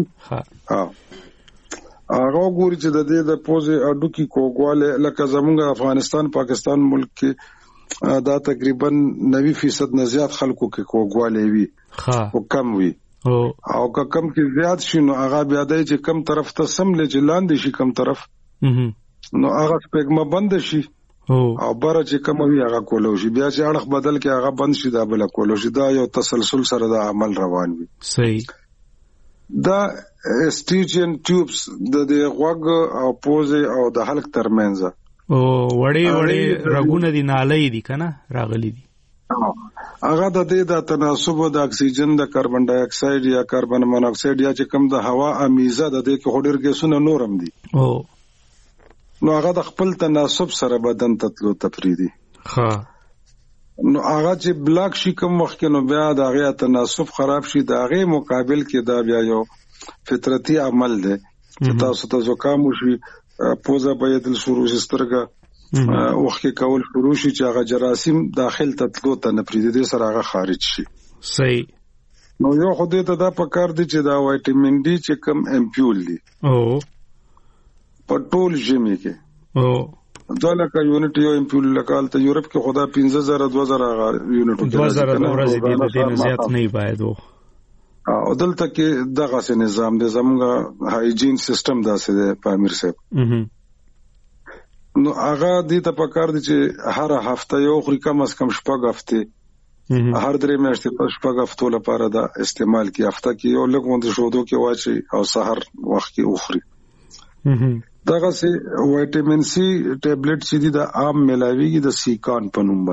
هغه ګوري چې د دې د پوز اډو کې کوګواله لکه زمونږ افغانستان پاکستان ملک کې دا تقریبا 90% نه زیات خلکو کې کوګواله وي او کم وي او کم کې زیات شي نو هغه بیا دی چې کم طرف ته سم لجلاند شي کم طرف نو هغه سپېګما بند شي او بار چې کم وي هغه کولو شي بیا چې اړه بدل کې هغه بند شي دا بل کولو شي دا یو تسلسل سره د عمل روان وي. صحیح دا اسټیچن ټیوبس د غوږ او پوزه او د حلق ترمنځ او وړې رګونه دي نالۍ دي کنه راغلي دي هغه د دې د تناسب د اکسیجن د کاربن ډای اکساید یا کاربن مونوکساید یا چې کوم د هوا امیزه د دې کې هډر ګیسونه نورم دي نو هغه د خپل تناسب سره بدن تطلو تفریدي نو هغه چې بلاک شي کوم وخت کې نو بیا د هغه تناسب خراب شي د هغه مقابل کې دا بیا یو فطرتي عمل دی چې تاسو ته زکام وشي پوزه باید شروع سترګه وخت کې کول شروع شي چې هغه جراثیم داخل تطلو ته نه پریدي سره هغه خارج شي صحیح نو یو خو دې ته دا پکار دی چې دا وایټامین ډي چې کوم امپیول دي په ټول ژمي کې دلته یونټ یو امپیول لکال ته یورپ کې خدا 15000 2000 یونټ 2000 ورځې د دې زیات نه باید او دلته کې دغه سه نظام د زموږ هایجین سیستم داسې دی په امیر صاحب نو هغه دې ته پکار دي چې هر هفته یو خوري کم از کم شپږ هفته هر درې میاشتې په شپږ هفتو لپاره دا استعمال کی هفته کې یو لږ شودو کې واچي او سحر وخت کې اخري دغه سي وایټامین سي ټابلیټ چې دي د عام ملاويږي د سیکان په نوم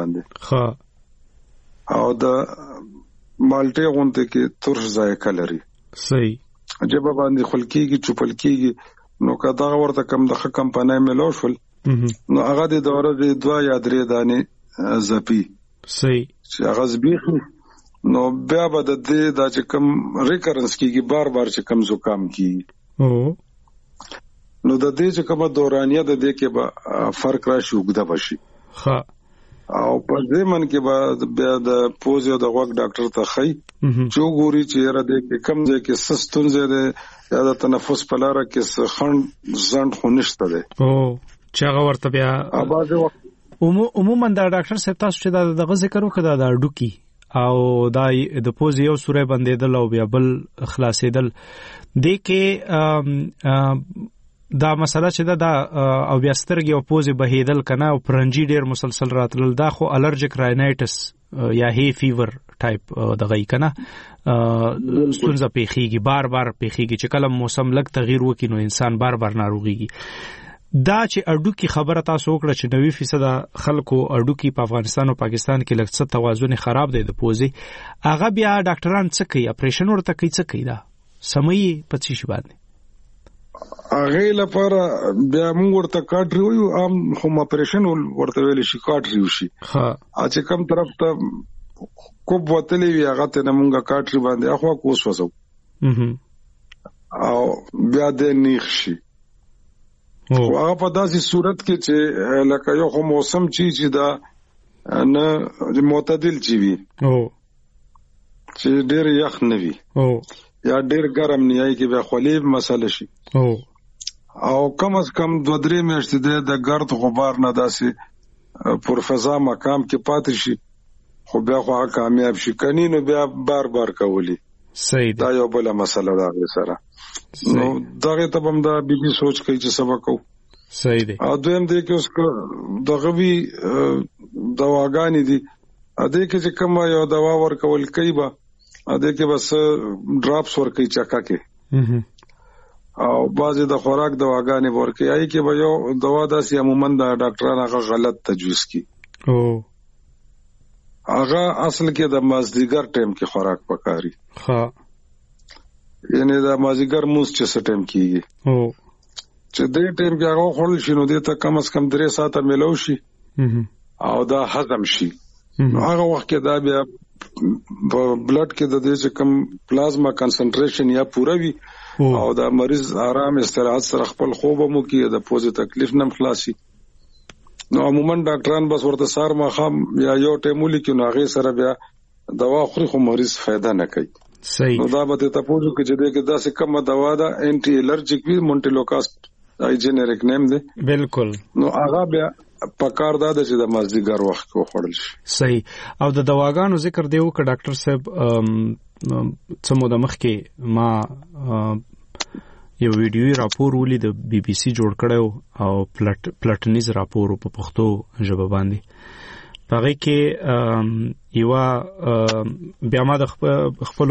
باندې او د مالټه غونته کې ترش ذایقه لري صحیح جب باندې خلکیږي چوپلکیږي نو کدا ورته کم د کمپنۍ ملو شول نو هغه د دوره د 2 یا 3 دانې زپی صحیح چې هغه زبیخ نو بیا به د دې د چې کم ریکرنس کیږي بار چې کم زکام کیږي نو د دې چې کومه دورانیه د دې کې به فرق راشي وګدا بشي او په دې من کې به بیا د پوز او د غوږ ډاکټر ته خي چې ګوري چې را دې کې کم ځای کې سستون زیاده یا د تنفس په لار کې خند زند خونشته ده چې هغه ورته بیا عموما دا ډاکټر صاحب تاسو چې دا ذکر وکړه دا ډوکی او دا د پوز یو سورې بندیدل او بیا بل خلاصېدل دې کې دا مسله چې دا او بیا سترګې او پوزې بهیدل کنه او پرنجي ډیر مسلسل راتلل دا خو الرجیک راینایټس یا هی فیور ټایپ دغه کنه ستونزه پیخیږي بار پیخیږي چې کله موسم لګ تغییر وکړي نو انسان بار ناروغيږي دا چې اډوکی خبره تاسو وکړه چې 90% خلکو اډوکی په افغانستان او پاکستان کې لږ څه توازن خراب دی د پوزې هغه بیا ډاکټران څه کوي اپریشن ورته کوي څه کوي دا سمي پڅې شي باندې هغه لپاره بیا موږ ورته کاټری وایو عام هم اپریشن ورته ویل شي کاټری وشي چې کوم طرف ته کوب وتلې وی هغه ته موږ کاټری باندې اخوا کوس وسو او بیا د نیخ شي هغه په داسې صورت کې چې لکه یو موسم چې دا نه معتدل چی وي چې ډېر یخ نه وي یا ډېر ګرم نه یای کې بیا خلیب مسله شي او کم از کم 2-3 میاشتې د ګرد غبار نه داسې پر فضا مقام کې پاتې شي خو بیا خو کامیاب شي کني نو بیا بار کولی صحیح دا یو بل مسله ده سره نو دغه ته هم دا بي سوچ کوي چې سبق کو صحیح دی او دویم دی کې اوس دغه وی دواګانی دي ا دې کې چې کوم یو دوا ورکول کوي با ا دې کې بس ډراپس ورکوي چکا کې او بعضی د خوراک دواګانې ورکوي آی کې به یو دوا داسې عموما د ډاکټرانو هغه غلط تجویز کی هغه اصل کې د مازدیګر ټیم کې خوراک پکاري یعنی د مازدیګر موس چې ټیم کیږي چې دې ټیم کې هغه خورل شي نو دې ته کم از کم 3 ساعته ملو شي او دا هضم شي هغه وخت کې دا بیا په بلډ کې د دې چې کم پلازما کنسنټریشن یا پوره وي او دا مریض آرام استراحت سره خپل خوب مو کې د پوزې تکلیف نه خلاصي نو عموما ډاکټران بس ورته سار مخام یا یو ټیمولي کې نو هغه سره بیا دوا خوري خو مریض فائدہ نه کوي صحیح نو دا به ته پوښتنه کې چې دغه داسې کومه دوا ده انټي الرجیک وی مونټیلوکاست ای جنریک نیم دی بالکل نو هغه بیا پکار دا چې د مازدیګر وخت کو خورل شي صحیح او د دواګانو ذکر دیو ک ډاکټر صاحب څمو د مخ کې ما یو ویډیوي راپور ولید د بي بي سي جوړ کړو او پلاتنیز راپور په پښتو ژبه باندې هغه کې یو بیا ما د خپل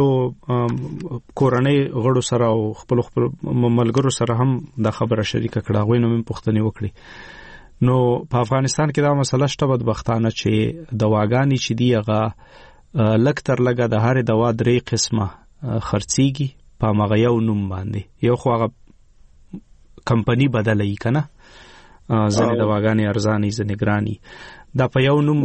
کورنۍ غړو سره او خپل ملګرو سره هم د خبره شریکه کړه، غوښنه مې پوښتنه وکړي. نو په افغانستان کې دا مسله شته بدبختانه چې دواګانی چې دی هغه لک تر لګه د هر دوا 3 قسمه خرڅيږي په مغه یو نوم باندې. یو خو هغه کمپنی بدلې کنه، ځنې دواګانی ارزاني ځنې ګرانی، دا په یو نوم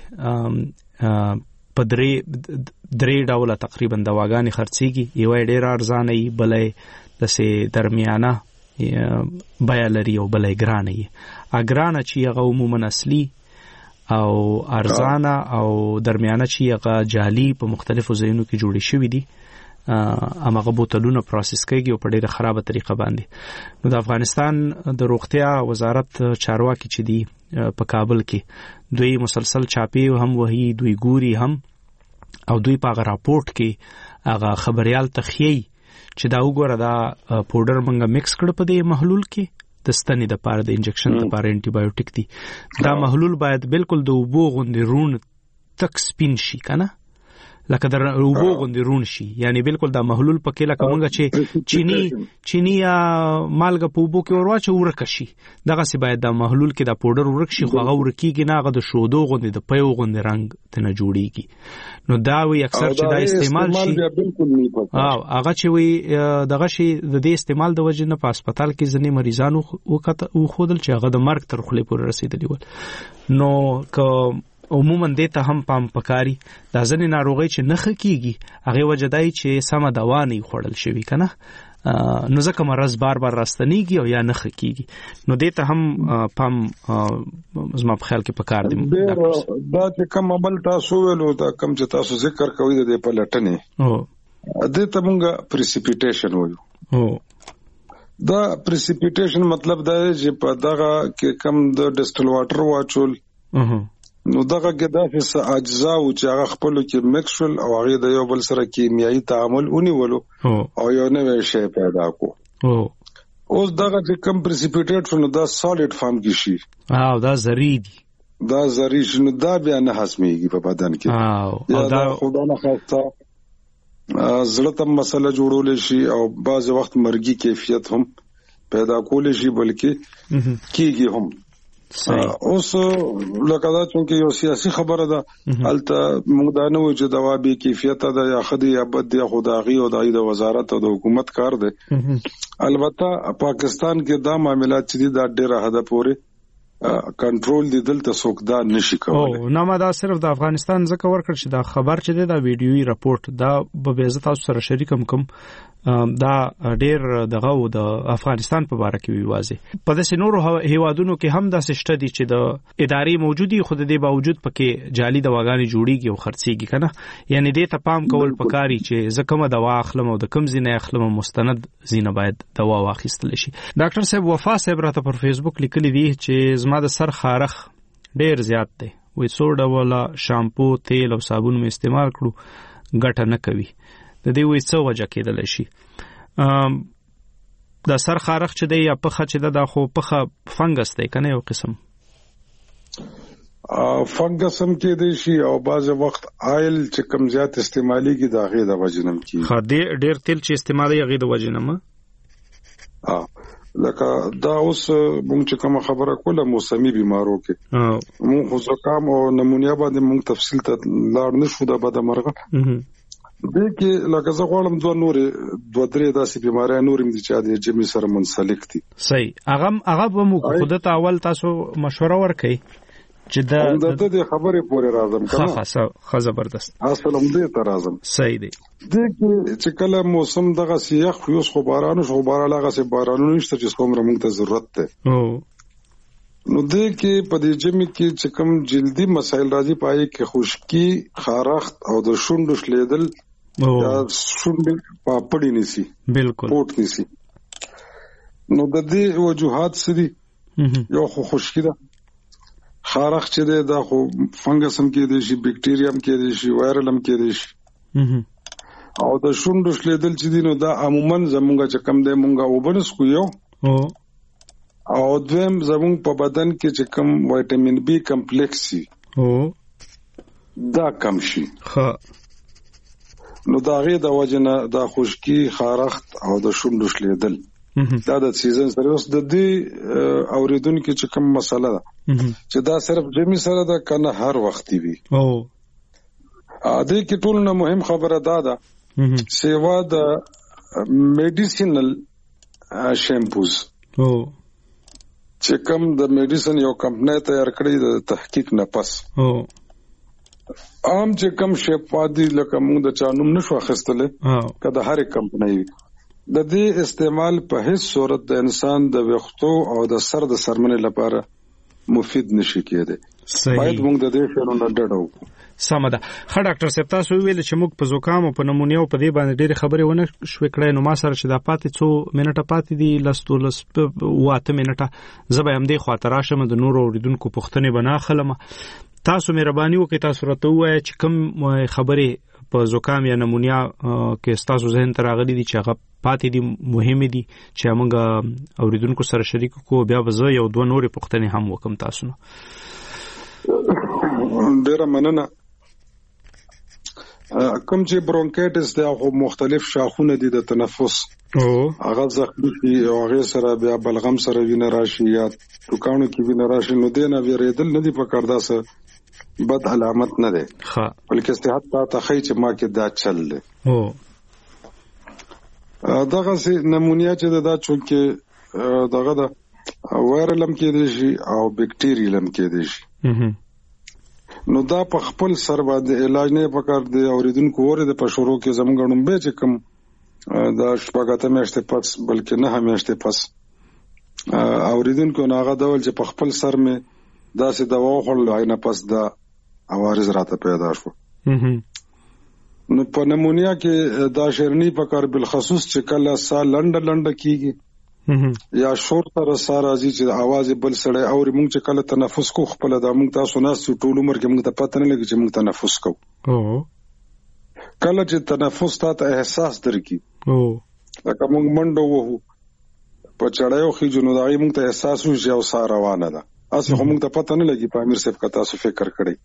باندې په درې ډوله تقریبا دواګانی خرڅيږي. یو ډیر ارزانه ای، بلې دسه درمیانه بیا لري او بلې ګرانه ای. اګرانه چې هغه عموما اصلي او ارزانه او درمیانه چې هغه جعلي په مختلفو ځایونو کې جوړې شوې دي، امغه بوتلونه پروسس کیږي او په ډیره خرابه طریقه باندې. نو د افغانستان د روغتیا وزارت چارواکي چې دی په کابل کې دوی مسلسل چاپی هم وਹੀ دوی ګوري هم او دوی په راپورټ کې هغه خبريال تخیي چې دا وګوره دا پاوډر منګه مکس کړ په دې محلول کې د ستنې د پاره د انجکشن لپاره انټي بایوټیک دی. دا محلول باید بالکل د اوبو غوندې رون تک سپین شي کنه، لکه در اوبو غوندې رون شي، یعنی بالکل دا محلول پکې لکه مونږه چې چینی یا مالګه په اوبو کې ورواچو ورک شي، دغه سی باید دا محلول کې دا پاوډر ورک شي، خو هغه ورکیږي نه، هغه د شودو غوندې د پیو غوندې رنگ ته نه جوړیږي. نو دا وی اکثر چې دا استعمال شي هغه چې وی دغه شي د دې استعمال د وجې نه په هسپتال کې ځنې مریضانو وخودل چې هغه د مرګ تر خولې پورې رسیدلی ول. نو که عموما دې ته هم پام پکاري، دا ځنې ناروغي چې نه خکېږي هغه وجه دی چې سمه دوا نه خورل شوی کنه، نو ځکه مرز بار راستنیږي او یا نه خکېږي. نو دې ته هم پام زما په خیال کې پکار دی. دا چې کوم عمل تاسو ویلو، دا کوم چې تاسو ذکر کوي د په لټنې دې ته مونږه پریسیپیټیشن وایو. دا پریسیپیټیشن مطلب دا چې په دغه کې کم د ډسټل واټر واچول، نو دغه کې داسې اجزا او چې هغه خپل کې مکسول او هغه د یو بل سره کیمیاوي تعامل ونیولو او یو نوې شی پیدا کو. اوس دغه چې کم پریسیپیټیټ شنو دا سالډ فارم کې شي، دا زری دي، دا زری شنو دا بیا نه هضمېږي په بدن کې، یا دا خدا نه خاصه زړه ته مسله جوړول شي او بعض وخت مرګي کیفیت هم پیدا کول شي، بلکې کیږي هم. اوس لکه دا چې یو سیاسي خبره ده، الته موږ دا نه وایو چې دوا به کیفیت ده یا خدي یا بد یا خداغي او د وزارت او د حکومت کار ده. البته پاکستان کې دا معاملات چې دا ډېر حد پورې کنټرول دي، دلته څوک دا نشي کولای. نو ما دا صرف د افغانستان ځکه ورکړ چې دا خبر چې دا ویډیوي راپورټ دا به عزت تاسو سره شریکم کوم، دا ډېر دغه د افغانستان په اړه کې واضح په داسې نورو هیوادونو کې هم دا سشته دي چې د ادارې موجودي، خو د دې باوجود پکې جعلي دواګانې جوړیږي او خرڅيږي کنه. یعنی دې ته پام کول پکاري چې زه کومه دوا اخلم او د کوم ځای نه اخلم، مستند زینه باید دوا واخیستل شي. ډاکټر صاحب وفا صاحب راته پر فیسبوک لیکلی دی چې زما د سر خارخ ډېر زیات دی، وې څو ډوله شامپو، تیل او صابون مې استعمال کړو، ګټه نه کوي. د دې وې څو وجه کېدل شي. دا سر خارخ چې دی یا پخه چې دا خو پخه فنګس دی کنه، یو قسم فنګس هم کې دی شي او بعض وخت آیل چې کم زیات استعمالي کې دا غي د وجنم کې خدي ډېر تیل چې استعمالي غي د وجنم لکه دا اوس مونږ چې کوم خبره کوله موسمي بیمارو کې مونږ زکام او نمونیا باندې مونږ تفصیل ته لاړ نشو دا به د مرغه دې کې لکه زه غواړم دوه درې داسې بیماری نورم دي چې د جمی سره منسلک دي. صحیح. هغه به مو خود ته اول تاسو مشوره ورکړئ چې دا د خبرې پورې راځم کنه. ښه زبردست. اصل هم دې ته راځم. صحیح دی. دې کې چې کله موسم دغه سیاح خو خو بارانو شو باران هغه سي بارانو نشته چې څومره موږ ته ضرورت ده. نو دې کې په دې جمی کې چې کوم جلدی مسایل راځي پای کې خشکی، خارخت او د شونډو شلیدل یا شونډې پاپړې نسی، بالکل پوت نسی. نو د دې وجوهات سدي یو خو خشکی ده، خارخ چې ده دا خو فنګس هم کې دي شي، بیکټیریا هم کې دي شي، وایرل هم کې دي شي. او د شونډو شلیدل چې دي نو دا عموما زمونږه چې کم ده مونږه وبنس کو یو او دویم زمونږ په بدن کې چې کم وټامین بی کمپلیکس سي دا کم شي. نو دا غي د وجنه د خشکی خارخت او د شونډو شلیدل دا د سیزن سره اوس د دې اوریدونکو چې کوم مسله ده چې دا صرف جمی سره ده کنه هر وخت وي. دې کې ټول نه مهم خبره ده سیوا د میډیسینل شیمپوز چې کوم د میډیسن یو کمپنی تیار کړی د تحقیق نه پس عام چې کوم شپادي لکه موږ د چانوم نشو اخستله کله هر کمپنی د دې استعمال په هیڅ صورت د انسان د وختو او د سر د سرمنې لپاره مفید نشي کېده. باید موږ د دې شنو نه ډډو. سمه ده. ډاکټر صاحب تاسو ویل چې موږ په زکام او په نمونیا او په دې باندې ډېر خبرې ونه شوې کړې، نو ما سره چې دا پاتې څو منټه پاتې دي لس واته منټه زه به هم دې خاطر راشم د نور اوریدونکو پوښتنې بنا خلم. تاسو مهرباني وکړئ تاسو راته ووایئ چې کوم خبرې په زکام یا نمونیا کې تاسو ذهن ته راغلي دي چې هغه پاتې دي مهمه دي چې موږ اوریدونکو سره شریک کوو، بیا به زه یو دوه نورې پوښتنې هم وکم تاسو نه. ډیره مننه. کوم چې برونکایټس دی او مختلف شاخونه دي د تنفس هغه زخمی دي او هغه سره بیا بلغم سره وینه راشي یا ټوکانو کې وینه راشي، نو دینه ویریدل نه دي پکار داسه بد علامت نه ده بلکې صحت ته خی چې ما کې دا چل ده. دغه سي نمونیا چې دا چونکه دغه دا وایرلم کې دي شي او بکټیریلم کې دي شي، نو دا په خپل سر باندې علاج نه پکار دی. اوریدونکو وره د پښورو کې زمونږ به چې کوم دا شپږاته میاشتې پس بلکې نه میاشتې پس اوریدونکو ناغه ډول چې په خپل سر مې داسې دوا خورل عینه پس دا عوارض راته پیدا شو. نو په نمونیا کې دا شرنی پکار بالخصوص چې کله سا لنډ کیږي یا شور سره سره راځي چې आवाज بل سړی او موږ چې کله تنفس کو خپل د موږ تاسو نه ټول عمر کې موږ ته پته نه لګي چې موږ تنفس کوو. کله چې تنفس ته احساس درکې لکه موږ منډو وو په چړایو خېجو نو دا موږ ته احساس وشي او سار روانه ده اصل موږ ته پته نه لګي. په امیر صاحب کا تاسو فکر کړئ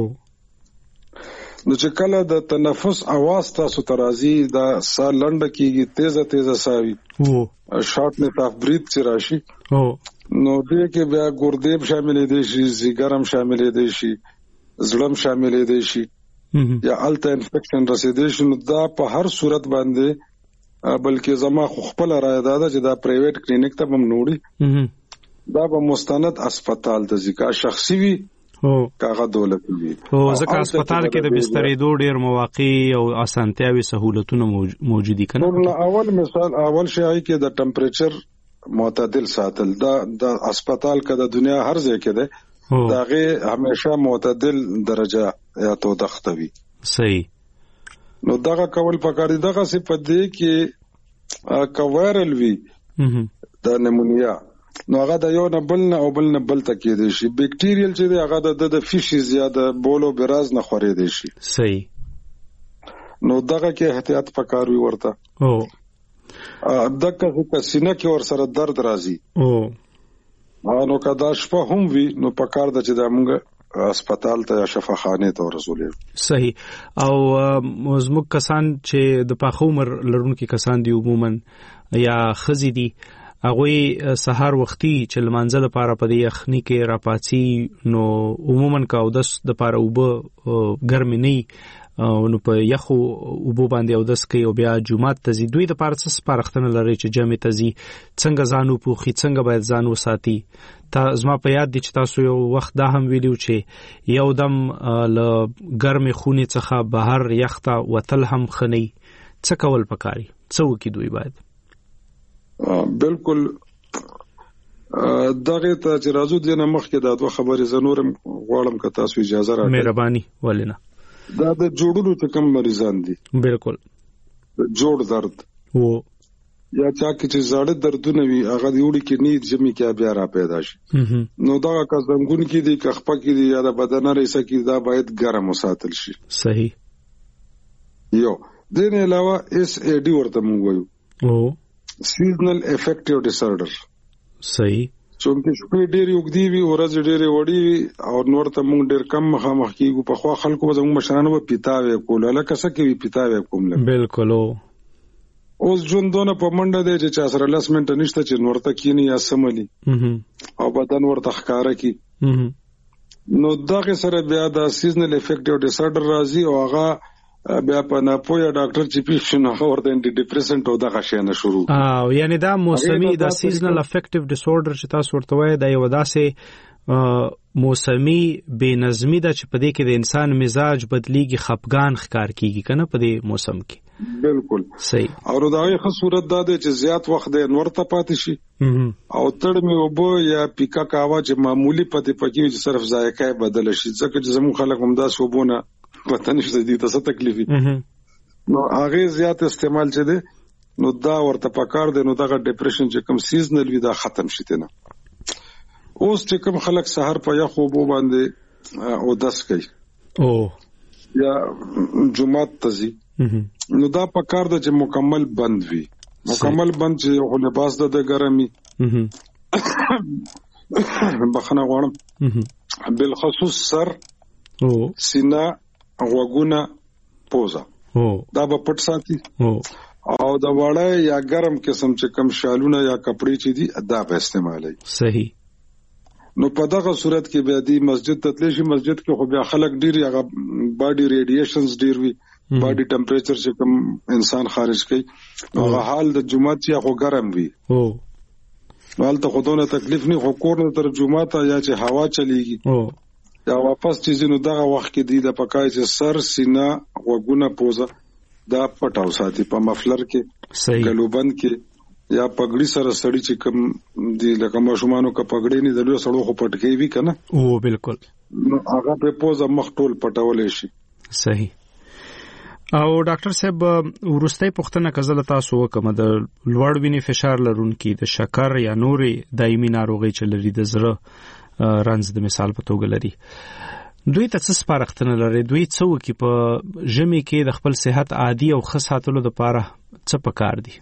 نو چې کله د تنفس आवाज تاسو ترازی دا سا لنډ کیږي تیزه ساوي شارټنس اف بریث چې راشي نو دې کې بیا ګردیب شامل دي شي، زیګرم شامل دي شي، زړم شامل دي شي یا الټا انفیکشن رسیدي شي. نو دا په هر صورت باندې بلکې زما خپل رائے ده چې دا پرایویټ کلینیک ته هم نوړي دا به مستند اسپیټال ته ځکه شخصي وي کاغه دولت وي ځکه اسپیټال کې د بسترېدو ډېر مواقع او اسانتیاوي سہولتونه موجودي کنه. اول شی کې د ټمپریچر معتدل ساتل دا د اسپیټال کې د دنیا هر ځای کې ده داغه همیشه معتدل درجه یا تو دختوي. صحیح. نو دغه کول پکار دي. دغه څه پدې کې کوایرل وی د نمونیا نو هغه د یو نه بل نه او بل نه بل تکې دي شي. بکټیریل چې دی هغه د فیشي زیاده بولو براز نه خوري دي شي. صحیح. نو دغه کې احتیاط پکار وی ورته. دغه سینه کې ور سره درد راځي نو کدا شپه هم وی نو پکار د چې د موږ اسپیټال ته یا شفاخانه ته ورسولې. صحیح. او زموږ کسان چې د پاخه عمر لرونکو کسان دي عموما یا خزي دي هغه سحر وختي چې لمانځل لپاره په دې یخني کې راپاتې نو عموما کاو د لپاره وب ګرمي نه نو په یخو وبو باندې او داس کې او بیا جمعه ته زی دوی د پاره څه سپارښتنه لري چې جمع ته زی څنګه ځانو پوخي څنګه باید ځانو ساتي. تا زما په یاد دي چې تاسو یو وخت دا هم ویلو چې یو دم ل ګرمه خونې څخه بهر یخته وتل هم خني څه کول پکاري څه وکي دوی باید. بالکل دغه ته چې راځو دینه مخکې دا دوه خبرې زنورم غواړم که تاسو اجازه راکړئ. مهرباني ولنه. دا د جوړونو ته کم مریضان دي. بالکل. جوړ درد وو یا چا کې چې زړه دردونه وي هغه دی وړي کې نید جمعي کې بیا را پیدا شي نو دا کزنګون کې دي کخپه کې دي یا د بدن رئیسه کې دا باید ګرم وساتل شي. صحیح. یو دین علاوه SAD ورته موږ وایو او seasonal affective disorder. صحیح. چې چونکه شپې ډېرې اوږدې وي ورځې ډېرې وړې وي او نور ته موږ ډېر کم مخامخ کېږو. پخوا خلکو به زموږ مشرانو به پیتاوی کول، هلکه څه کوي پیتاوی کوم لږ. بالکل. اوس ژوند دونه په منډه دی چې چا سره 10 منټه نشته چې نور ته کېني یا سملي او بدن ورته ښکاره کړي. نو دغه سره بیا د سیزنل افیکټیو ډیسارډر راځي او هغه بیا په ناپوهه ډاکټر چې پیښ شنو هغه ورته انټي ډیپریسنټ او دغه شی نه شروع. یعنی دا موسمي د سیزنل افیکټیو ډیسارډر چې تاسو ورته وایي دا یو داسې موسمي بې نظمي ده چې په دې کې د انسان مزاج بدلیږي، خپګان ښکار کیږي کنه په دې موسم کې. بالکل صحیح. او دا یو ښه صورت ده چې زیات وخت د نور ته پاتې شي او تړ می وبو یا پیکا کاوا چې معمولی پاتې پکې چې صرف ذایقه بدل شي، ځکه چې زموږ خلک هم دا سوبونه پته نشته دي تاسو تکلیفي نو هغه زیات استعمال چې ده نو دا ورته پکار دی. نو دا ډیپریشن چې کوم سیزنل وي دا ختم شي ته نه. اوس چې کوم خلک سحر په یخو بو باندې او داس کوي او یا جمعات تزي نو دا پکار دی چې مکمل بند وي. مکمل بند چې خو لباس د ګرمي بخنه غواړم بالخصوص سر او سینه غوګونه پوزا دا به پټ ساتي او دا وړه یا ګرم قسم چې کم شالونه یا کپڑے چې دي دا به استعمالي. صحیح. نو په دغه صورت کې بیا دی مسجد ته تللی شي. مسجد کې خو بیا خلک ډیر هغه باډي ریډیشنز ډیر وي، باډي ټمپریچر چې کم انسان خارج کوي نو هغه حال د جمعات یا خو ګرم وي. حالته خودونه تکلیف نه خو کور نه تر جمعات یا چې هوا چلیږي یا واپس چې نو دغه وخت کې دی د پکای چې سر سینه وګونه پوزا دا پټاو ساتي په مفلر کې ګلوبند کې یا پګړی سره سړی چې کم دی لکه ماشومانو کا پګړی نه دلو سړو خو پټکی وی کنه. او بالکل. نو هغه په پوزا مخ ټول پټولې شي. صحیح. او ډاکټر صاحب ورستۍ پوښتنه کزله تاسو وکم د لوړ وینې فشار لرونکي د شکر یا نورې دایمي ناروغي چې لري د زړه رنځ د مثال په توګه لري، دوی ته څه سپارښتنه لري؟ دوی څه وکړي په ژمي کې د خپل صحت عادي او ښه ساتلو لپاره څه پکار دي؟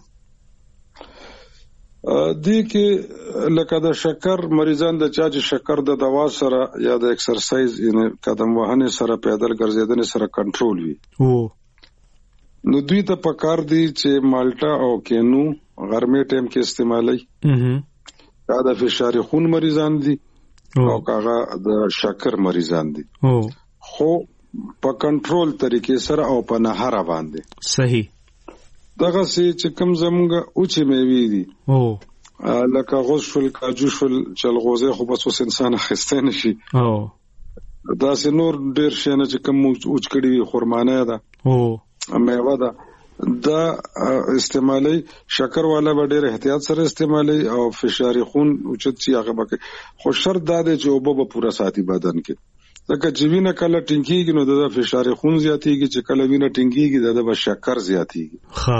دې کې لکه د شکر مریضان د چا چې شکر د دوا سره یا د ایکسرسایز یعنی قدم وهنې سره پیدل ګرځېدنې سره کنټرول وي نو دوی ته پکار دي چې مالټا او کینو غرمې ټیم کې استعمالي. دا د فشار خون مریضان دي او کاغه د شکر مریضان دي خو په کنټرول طریقې سره او په نهار باندې. صحیح. دغه چې کوم زموږه اوچې میوې دي لکه غوز شول، کاجو شول، چلغوزه خو بس اوس انسان خسته نشي دا سه نور ډیر شنه چې کوم اوچ کړي وي خرمانه ده میوه ده دا استعمالي. شکر والا به ډیر احتیاط سره استعمالي او فشار خون اوچت شي هغه بکه. خو شرط دا دی چې اوبه به پورا ساتي بدن کې ځکه چې وینه کله ټینګيږي نو د فشار خون زیاتېږي، چې کله وینه ټینګيږي د شکر زیاتېږي.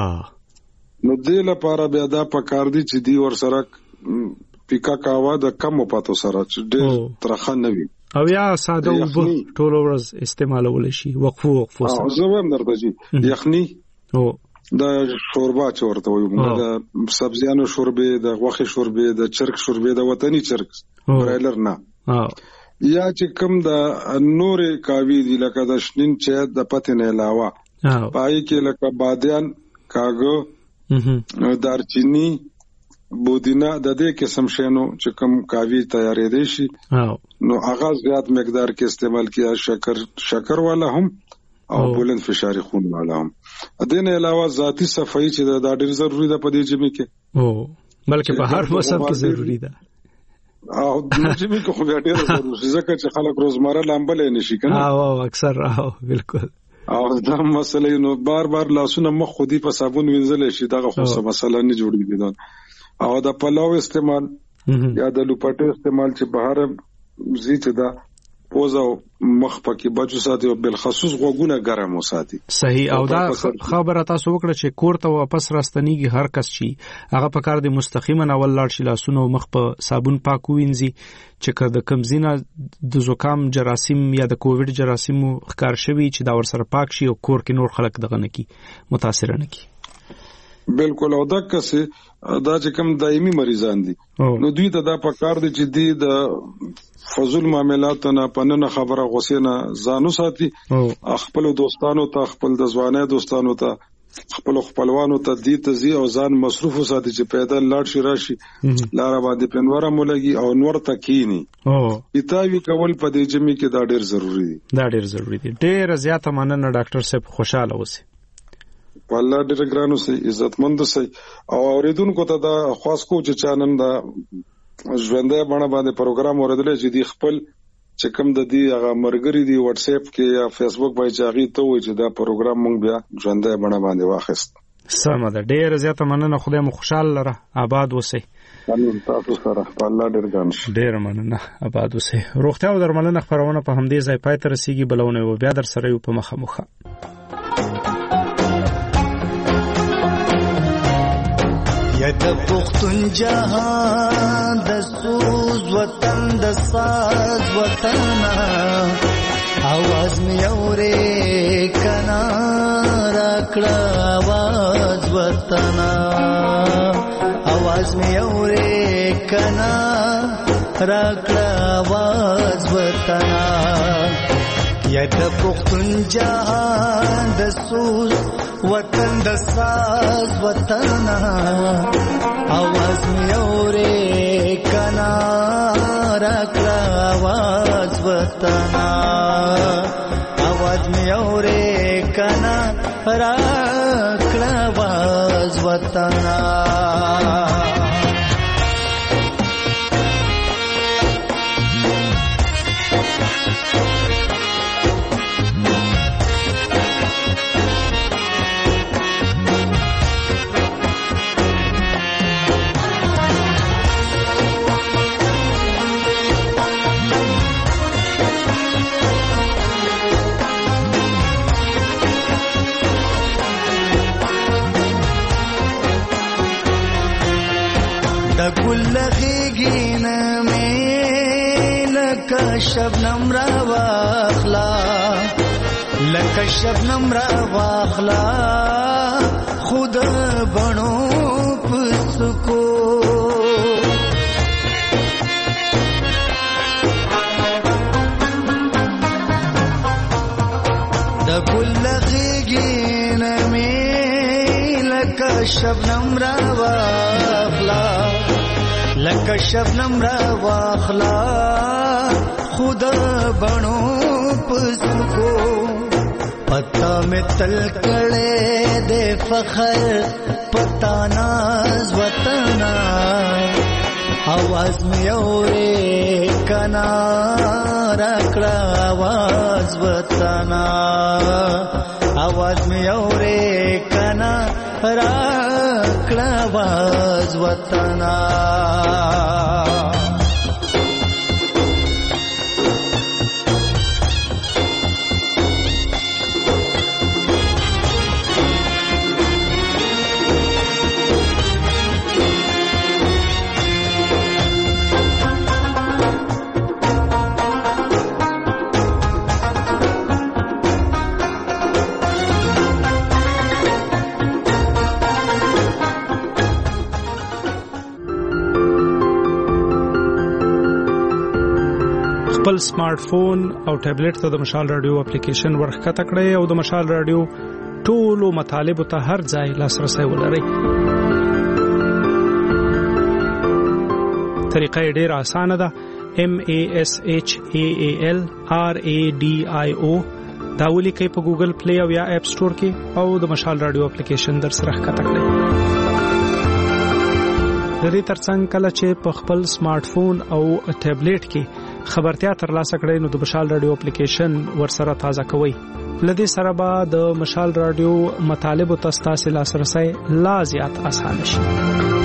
نو دې لپاره بیا دا پکار دي چې دی ور سره پیکا کاوا د کم پاتو سره چې ډېر ترخه نه وي او یا ساده وب ټول ورځ استعمالول شي وقفو سره. زه هم درته چې یخني دا شوربا چورته وي د سبزیانو شوربه، د غوښې شوربه، د چرګ شوربه، د وطني چرګ برایلر نه یا چې کوم د نورې کاوی دي لکه د شنین چای د پته نه علاوه پای کې لکه بادیان، کاغو، دارچینی، بودینا د دې قسم شینو چې کوم کاوی تیارې دي شي نو هغه زیات مقدار کې استعمال کیا. شکر والا هم او بلند فشار خون والا هم. دین علاوه ذاتی صفائی چې دا ډېر ضروری ده په دې جمع کې بلکې په هر موسم کې ضروری ده او د جمع کې خو ډېر ضروری ځکه چې خلک روزمره لامبلې نشي کنه او اکثر بالکل. او دا مسله نو بار بار لاسونه مخ خودي په صابون وینځل شي دغه خو څه مسله نه جوړیږي. او د پلاو استعمال یا د لوپټه استعمال چې بهر زی چې دا پوزا مخ پکې بچو ساتي او بل خصوص غوګونه ګرم وساتي. صحیح. او دا خبره تاسو وکړه چې کور ته واپس راستنیږي هر کس شي هغه په کار دي مستقیما اول لاړ شي لاسونه مخ په صابون پاک وینځي چې کله کوم زینه د زکام جراثیم یا د کووډ جراثیم ښکار شوی چې دا ور سره پاک شي او کور کې نور خلک دغه نه کی متاثر نه کی. بالکل. او دا چې کوم دایمي مریضان دي نو دوی ته دا پکار دي چې دی د فضول معاملاتو نه پننه خبره غوسه نه ځانو ساتي، خپل دوستانو ته، خپل د ځواني دوستانو ته، خپل خپلوانو ته دي تزي او ځان مصروف ساتي چې پیدا لاړ شي راشي لار باندې پنوره مولګي او نور تکینی. ایتاوی کول په دې جمی کې دا ډیر ضروری دي. دا ډیر ضروری دي. ډیر زیاته مننه ډاکټر صاحب، خوشاله اوسئ. والله ډیر ګرانو سي، عزتمند سي. او اوریدونکو ته دا خاص کو چې چانن دا ژوندۍ باندې پروګرام اوریدل چې دی خپل چې کوم د دې هغه مرګري دی واتس اپ کې یا فیسبوک باندې چاغي ته وي چې دا پروګرام مونږ بیا ژوندۍ باندې واخیست. سمه ده. ډیر زیاته مننه. خدای مو خوشاله لره. آباد اوسئ. تاسو سره الله ډیر ګران شي. ډیر مننه. آباد اوسئ. روغتیا او درملنه خبرونه په همدې ځای پای ته رسیږي. بلونه و بیا در سره یو په مخه مخه. یا د پختون جهان د سوز وطن د ساز وطن आवाज می اورې کنا راکړه आवाज وطن आवाज می اورې کنا راکړه आवाज وطن یا د پختون جهان د سوز وطن د ساز وطن आवाज می اورې کنا راکړه आवाज وطن आवाज می اورې کنا راکړه आवाज وطن. لغیگین میں لکا شبنم را واخلا لکا شبنم را واخلا خود بنو پسکو دگل لغیگین میں لکا شبنم را واخلا لکه شبنم را واخلا خود بنو پسکو پتا میں تل کڑے دے فخر پتا ناز وطنا आवाज میں اورے کنا راکڑا आवाज وطنا आवाज میں اورے کنا راکڑا आवाज وطنا. خپل سمارټ فون او ټابلیټ ته د مشال رادیو اپلیکیشن ورخکته کړئ او د مشال رادیو ټولو مطالب ته هر ځای لاسرسي ولرئ. طریقه ډېره اسانه ده. MASHAALRADIO دا ولیکئ په ګوګل پلی او یا اپ سٹور کې او د مشال رادیو اپلیکیشن در سره ښکته کړئ. د دې ترڅنګ کله چې په خپل سمارټ فون او ټابلیټ کې خبرتیا ترلاسه کړئ نو د مشال رادیو اپلیکیشن ورسره تازه کوئ. لدې سره به د مشال رادیو مطالب او تاسو لاسرسي لا زیات اسانه شي.